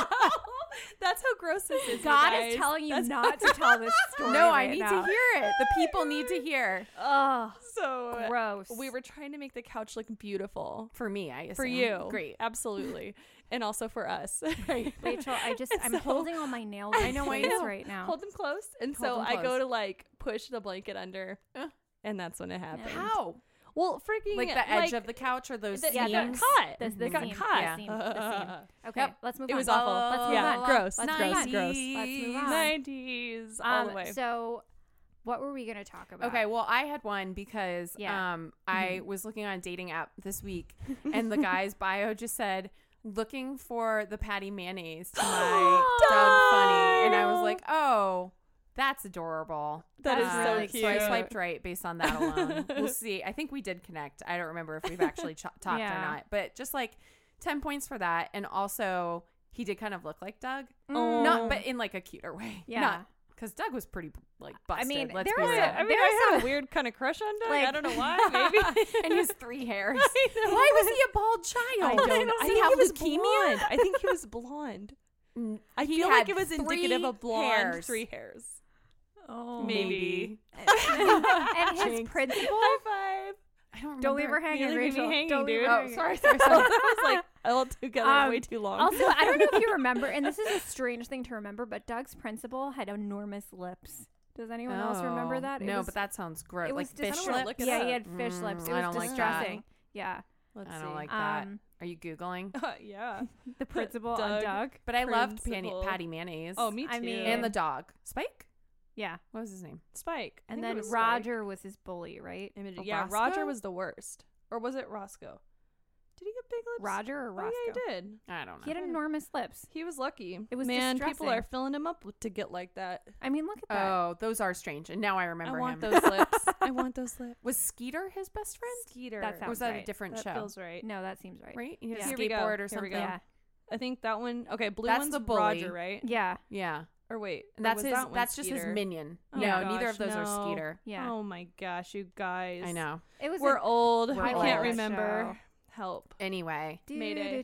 Speaker 3: That's how gross this is. you
Speaker 1: God
Speaker 3: guys.
Speaker 1: is telling you
Speaker 3: That's
Speaker 1: not to tell this story.
Speaker 2: No, I
Speaker 1: right
Speaker 2: need
Speaker 1: now.
Speaker 2: to hear it. The people need to hear.
Speaker 1: Oh,
Speaker 3: so
Speaker 1: gross.
Speaker 3: we were trying to make the couch look beautiful
Speaker 2: For me, I assume.
Speaker 3: for you.
Speaker 2: Great.
Speaker 3: Absolutely. And also for us.
Speaker 2: Right.
Speaker 1: Rachel, I just I'm
Speaker 3: So-
Speaker 1: holding all my nails.
Speaker 2: I
Speaker 1: in
Speaker 2: know, I
Speaker 1: place
Speaker 2: know.
Speaker 1: right now.
Speaker 3: Hold them close. And
Speaker 2: Hold
Speaker 3: so
Speaker 2: them
Speaker 3: I go
Speaker 2: close.
Speaker 3: to like push the blanket under.
Speaker 2: Uh.
Speaker 3: And that's when it happened.
Speaker 2: How?
Speaker 3: Well, freaking
Speaker 2: Like the edge
Speaker 3: like,
Speaker 2: of the couch or those
Speaker 3: the,
Speaker 1: Yeah,
Speaker 3: it got
Speaker 2: seams?
Speaker 3: caught.
Speaker 1: This, the
Speaker 3: It got
Speaker 1: seam,
Speaker 3: caught.
Speaker 1: the seam, the seam. Okay,
Speaker 2: Yep.
Speaker 1: let's move
Speaker 3: It
Speaker 1: on.
Speaker 3: was awful.
Speaker 1: Let's move
Speaker 3: yeah,
Speaker 1: on.
Speaker 3: gross.
Speaker 1: Let's
Speaker 3: gross.
Speaker 1: move on.
Speaker 3: Gross.
Speaker 1: Let's move on.
Speaker 3: nineties all
Speaker 1: Um,
Speaker 3: the way.
Speaker 1: So, what were we gonna talk about?
Speaker 2: Okay, well, I had one because
Speaker 1: Yeah.
Speaker 2: um, I was looking on a dating app this week, and the guy's bio just said, looking for the Patty mayonnaise to my Doug Funny. And I was like, oh, that's adorable.
Speaker 3: That
Speaker 1: is
Speaker 2: Uh,
Speaker 1: really
Speaker 2: So I
Speaker 3: cute.
Speaker 2: swiped right based on that alone. We'll see. I think we did connect. I don't remember if we've actually ch- talked
Speaker 1: Yeah.
Speaker 2: or not. But just like ten points for that. And also, he did kind of look like Doug.
Speaker 3: Oh.
Speaker 2: Not, but in like a cuter way.
Speaker 1: Yeah.
Speaker 2: Because Doug was pretty like
Speaker 1: I
Speaker 2: busted.
Speaker 1: mean,
Speaker 2: let's
Speaker 1: there
Speaker 2: be
Speaker 1: was
Speaker 2: real.
Speaker 1: a-
Speaker 3: I mean,
Speaker 1: There's
Speaker 3: I had
Speaker 1: some-
Speaker 3: a weird kind of crush on Doug.
Speaker 1: Like-
Speaker 3: I don't know why. Maybe.
Speaker 2: and his three hairs.
Speaker 3: I
Speaker 2: Why was he a bald child?
Speaker 3: I don't know. I
Speaker 2: Does he
Speaker 3: think
Speaker 2: have
Speaker 3: he was
Speaker 2: leukemia?
Speaker 3: blonde. I think he was blonde.
Speaker 2: Mm,
Speaker 3: I
Speaker 2: he
Speaker 3: feel like
Speaker 2: had
Speaker 3: it was indicative
Speaker 2: three
Speaker 3: of blonde
Speaker 2: hairs.
Speaker 3: three hairs.
Speaker 1: Oh,
Speaker 3: Maybe.
Speaker 1: and his
Speaker 2: Jinx.
Speaker 1: principal.
Speaker 3: High five.
Speaker 2: I don't remember.
Speaker 1: Don't leave her hanging,
Speaker 3: You're leaving me
Speaker 1: Rachel.
Speaker 3: hanging,
Speaker 1: Don't leave
Speaker 3: dude.
Speaker 1: her
Speaker 2: Oh,
Speaker 1: hanging.
Speaker 2: sorry, sorry,
Speaker 3: that
Speaker 2: sorry.
Speaker 3: was like all together
Speaker 1: Um,
Speaker 3: way too long.
Speaker 1: Also, I don't know if you remember, and this is a strange thing to remember, but Doug's principal had enormous lips. Does anyone else remember
Speaker 2: Oh,
Speaker 1: that? It
Speaker 2: No,
Speaker 1: was-
Speaker 2: but that sounds gross.
Speaker 1: it
Speaker 2: Like
Speaker 1: was
Speaker 2: fish
Speaker 1: dis-
Speaker 3: I don't wanna
Speaker 2: lips.
Speaker 3: look it
Speaker 1: Yeah,
Speaker 3: up.
Speaker 1: he had fish
Speaker 2: Mm,
Speaker 1: lips. It
Speaker 2: I
Speaker 1: was
Speaker 2: don't like
Speaker 1: distressing.
Speaker 2: that.
Speaker 1: Yeah.
Speaker 3: Let's
Speaker 2: I
Speaker 3: see.
Speaker 2: don't like that.
Speaker 1: Um,
Speaker 2: Are you Googling?
Speaker 3: yeah.
Speaker 1: the principal on
Speaker 3: Doug.
Speaker 1: Doug.
Speaker 2: But I loved Patty,
Speaker 3: Principal.
Speaker 2: Patty mayonnaise.
Speaker 3: Oh, me too.
Speaker 1: I mean-
Speaker 2: And the dog. Spike?
Speaker 1: Yeah.
Speaker 2: What was his name?
Speaker 3: Spike. I
Speaker 1: And
Speaker 3: think it
Speaker 1: then
Speaker 3: was Spike.
Speaker 1: Roger was his bully, right?
Speaker 3: Image-
Speaker 2: Oh,
Speaker 3: yeah,
Speaker 2: Roscoe?
Speaker 3: Roger was the worst. Or was it Roscoe? Did he get big lips?
Speaker 1: Roger or
Speaker 3: Oh,
Speaker 1: Roscoe?
Speaker 3: yeah, he did.
Speaker 2: I don't know.
Speaker 1: He had enormous lips.
Speaker 3: He was lucky.
Speaker 1: It was
Speaker 3: Man, people
Speaker 1: distressing.
Speaker 3: are filling him up to get like that.
Speaker 1: I mean, look at that.
Speaker 2: Oh, those are strange. And now I remember
Speaker 3: I want
Speaker 2: him.
Speaker 3: those lips. I want those lips.
Speaker 2: Was Skeeter his best friend?
Speaker 3: Skeeter.
Speaker 1: That
Speaker 2: Or
Speaker 1: sounds
Speaker 2: was that a
Speaker 1: right.
Speaker 2: different
Speaker 3: that
Speaker 2: show?
Speaker 3: feels right.
Speaker 1: No, that seems right.
Speaker 2: Right? He had
Speaker 1: Yeah.
Speaker 2: a
Speaker 3: Here we go.
Speaker 2: skateboard or
Speaker 3: Here we
Speaker 2: something.
Speaker 3: go.
Speaker 1: Yeah.
Speaker 3: I think that one. Okay, blue
Speaker 2: That's
Speaker 3: one's
Speaker 2: the bully.
Speaker 3: Roger, right?
Speaker 1: Yeah.
Speaker 2: Yeah.
Speaker 3: Or wait,
Speaker 2: And
Speaker 3: or
Speaker 2: that's
Speaker 3: was
Speaker 2: his
Speaker 3: that one
Speaker 2: that's just his
Speaker 3: Skeeter?
Speaker 2: minion.
Speaker 3: Oh
Speaker 2: no,
Speaker 3: my
Speaker 2: neither
Speaker 3: gosh,
Speaker 2: of those
Speaker 3: no.
Speaker 2: are Skeeter.
Speaker 1: Yeah.
Speaker 3: Oh my gosh, you guys.
Speaker 2: I know.
Speaker 1: It was
Speaker 3: We're
Speaker 1: a-
Speaker 3: old.
Speaker 2: We're
Speaker 3: I
Speaker 2: old.
Speaker 3: can't
Speaker 2: That
Speaker 3: remember. Help.
Speaker 2: Anyway.
Speaker 3: Mayday.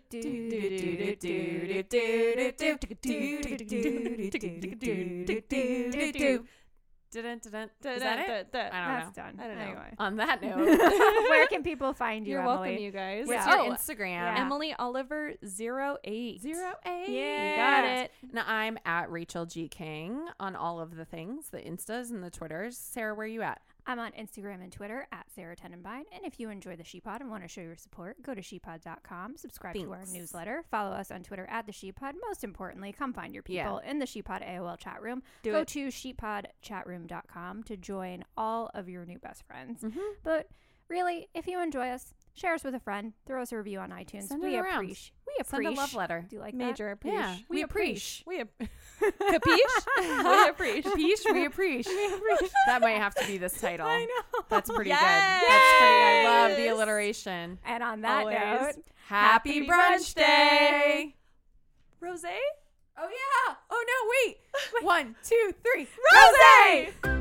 Speaker 2: Dun, dun, dun. Is that it?
Speaker 3: That
Speaker 2: I don't
Speaker 1: That's
Speaker 2: know.
Speaker 1: done.
Speaker 3: I don't know.
Speaker 1: Anyway.
Speaker 2: On that note,
Speaker 1: Where can people find you,
Speaker 3: You're
Speaker 1: Emily?
Speaker 3: welcome, you guys.
Speaker 2: what's
Speaker 1: Yeah.
Speaker 2: your
Speaker 3: Oh,
Speaker 2: Instagram?
Speaker 1: Yeah.
Speaker 3: Emily Oliver zero eight.
Speaker 2: Zero eight.
Speaker 1: Yeah.
Speaker 3: You got it.
Speaker 2: And I'm at Rachel G. King on all of the things, the Instas and the Twitters. Sarah, where are you at?
Speaker 1: I'm on Instagram and Twitter at Sarah Tenenbein. And if you enjoy the Sheepod and want to show your support, go to sheepod dot com, subscribe to our
Speaker 2: Thanks.
Speaker 1: newsletter, follow us on Twitter at the Sheepod. Most importantly, come find your people in the Sheepod A O L chat room.
Speaker 3: Do
Speaker 1: go
Speaker 3: it.
Speaker 1: to sheepod chat room dot com to join all of your new best friends.
Speaker 2: Mm-hmm.
Speaker 1: But really, if you enjoy us, share us with a friend. Throw us a review on iTunes.
Speaker 2: Send
Speaker 1: we
Speaker 2: it around.
Speaker 1: appreciate. We
Speaker 2: Send a
Speaker 1: appreciate.
Speaker 2: love letter.
Speaker 1: Do you like
Speaker 3: Major
Speaker 1: that?
Speaker 3: appreciate.
Speaker 2: Yeah, we appreciate.
Speaker 3: We ap- capiche? We appreciate.
Speaker 2: Capiche? We appreciate. That might have to be this title.
Speaker 1: I know.
Speaker 2: That's pretty
Speaker 3: Yes.
Speaker 2: good. That's pretty. I love the
Speaker 3: Yes.
Speaker 2: alliteration.
Speaker 1: And on that
Speaker 3: Always.
Speaker 1: note,
Speaker 2: Happy,
Speaker 1: Happy
Speaker 2: brunch
Speaker 1: brunch
Speaker 2: day.
Speaker 3: Rosé?
Speaker 2: Oh yeah. Oh no, wait. One, two, three.
Speaker 1: Rosé!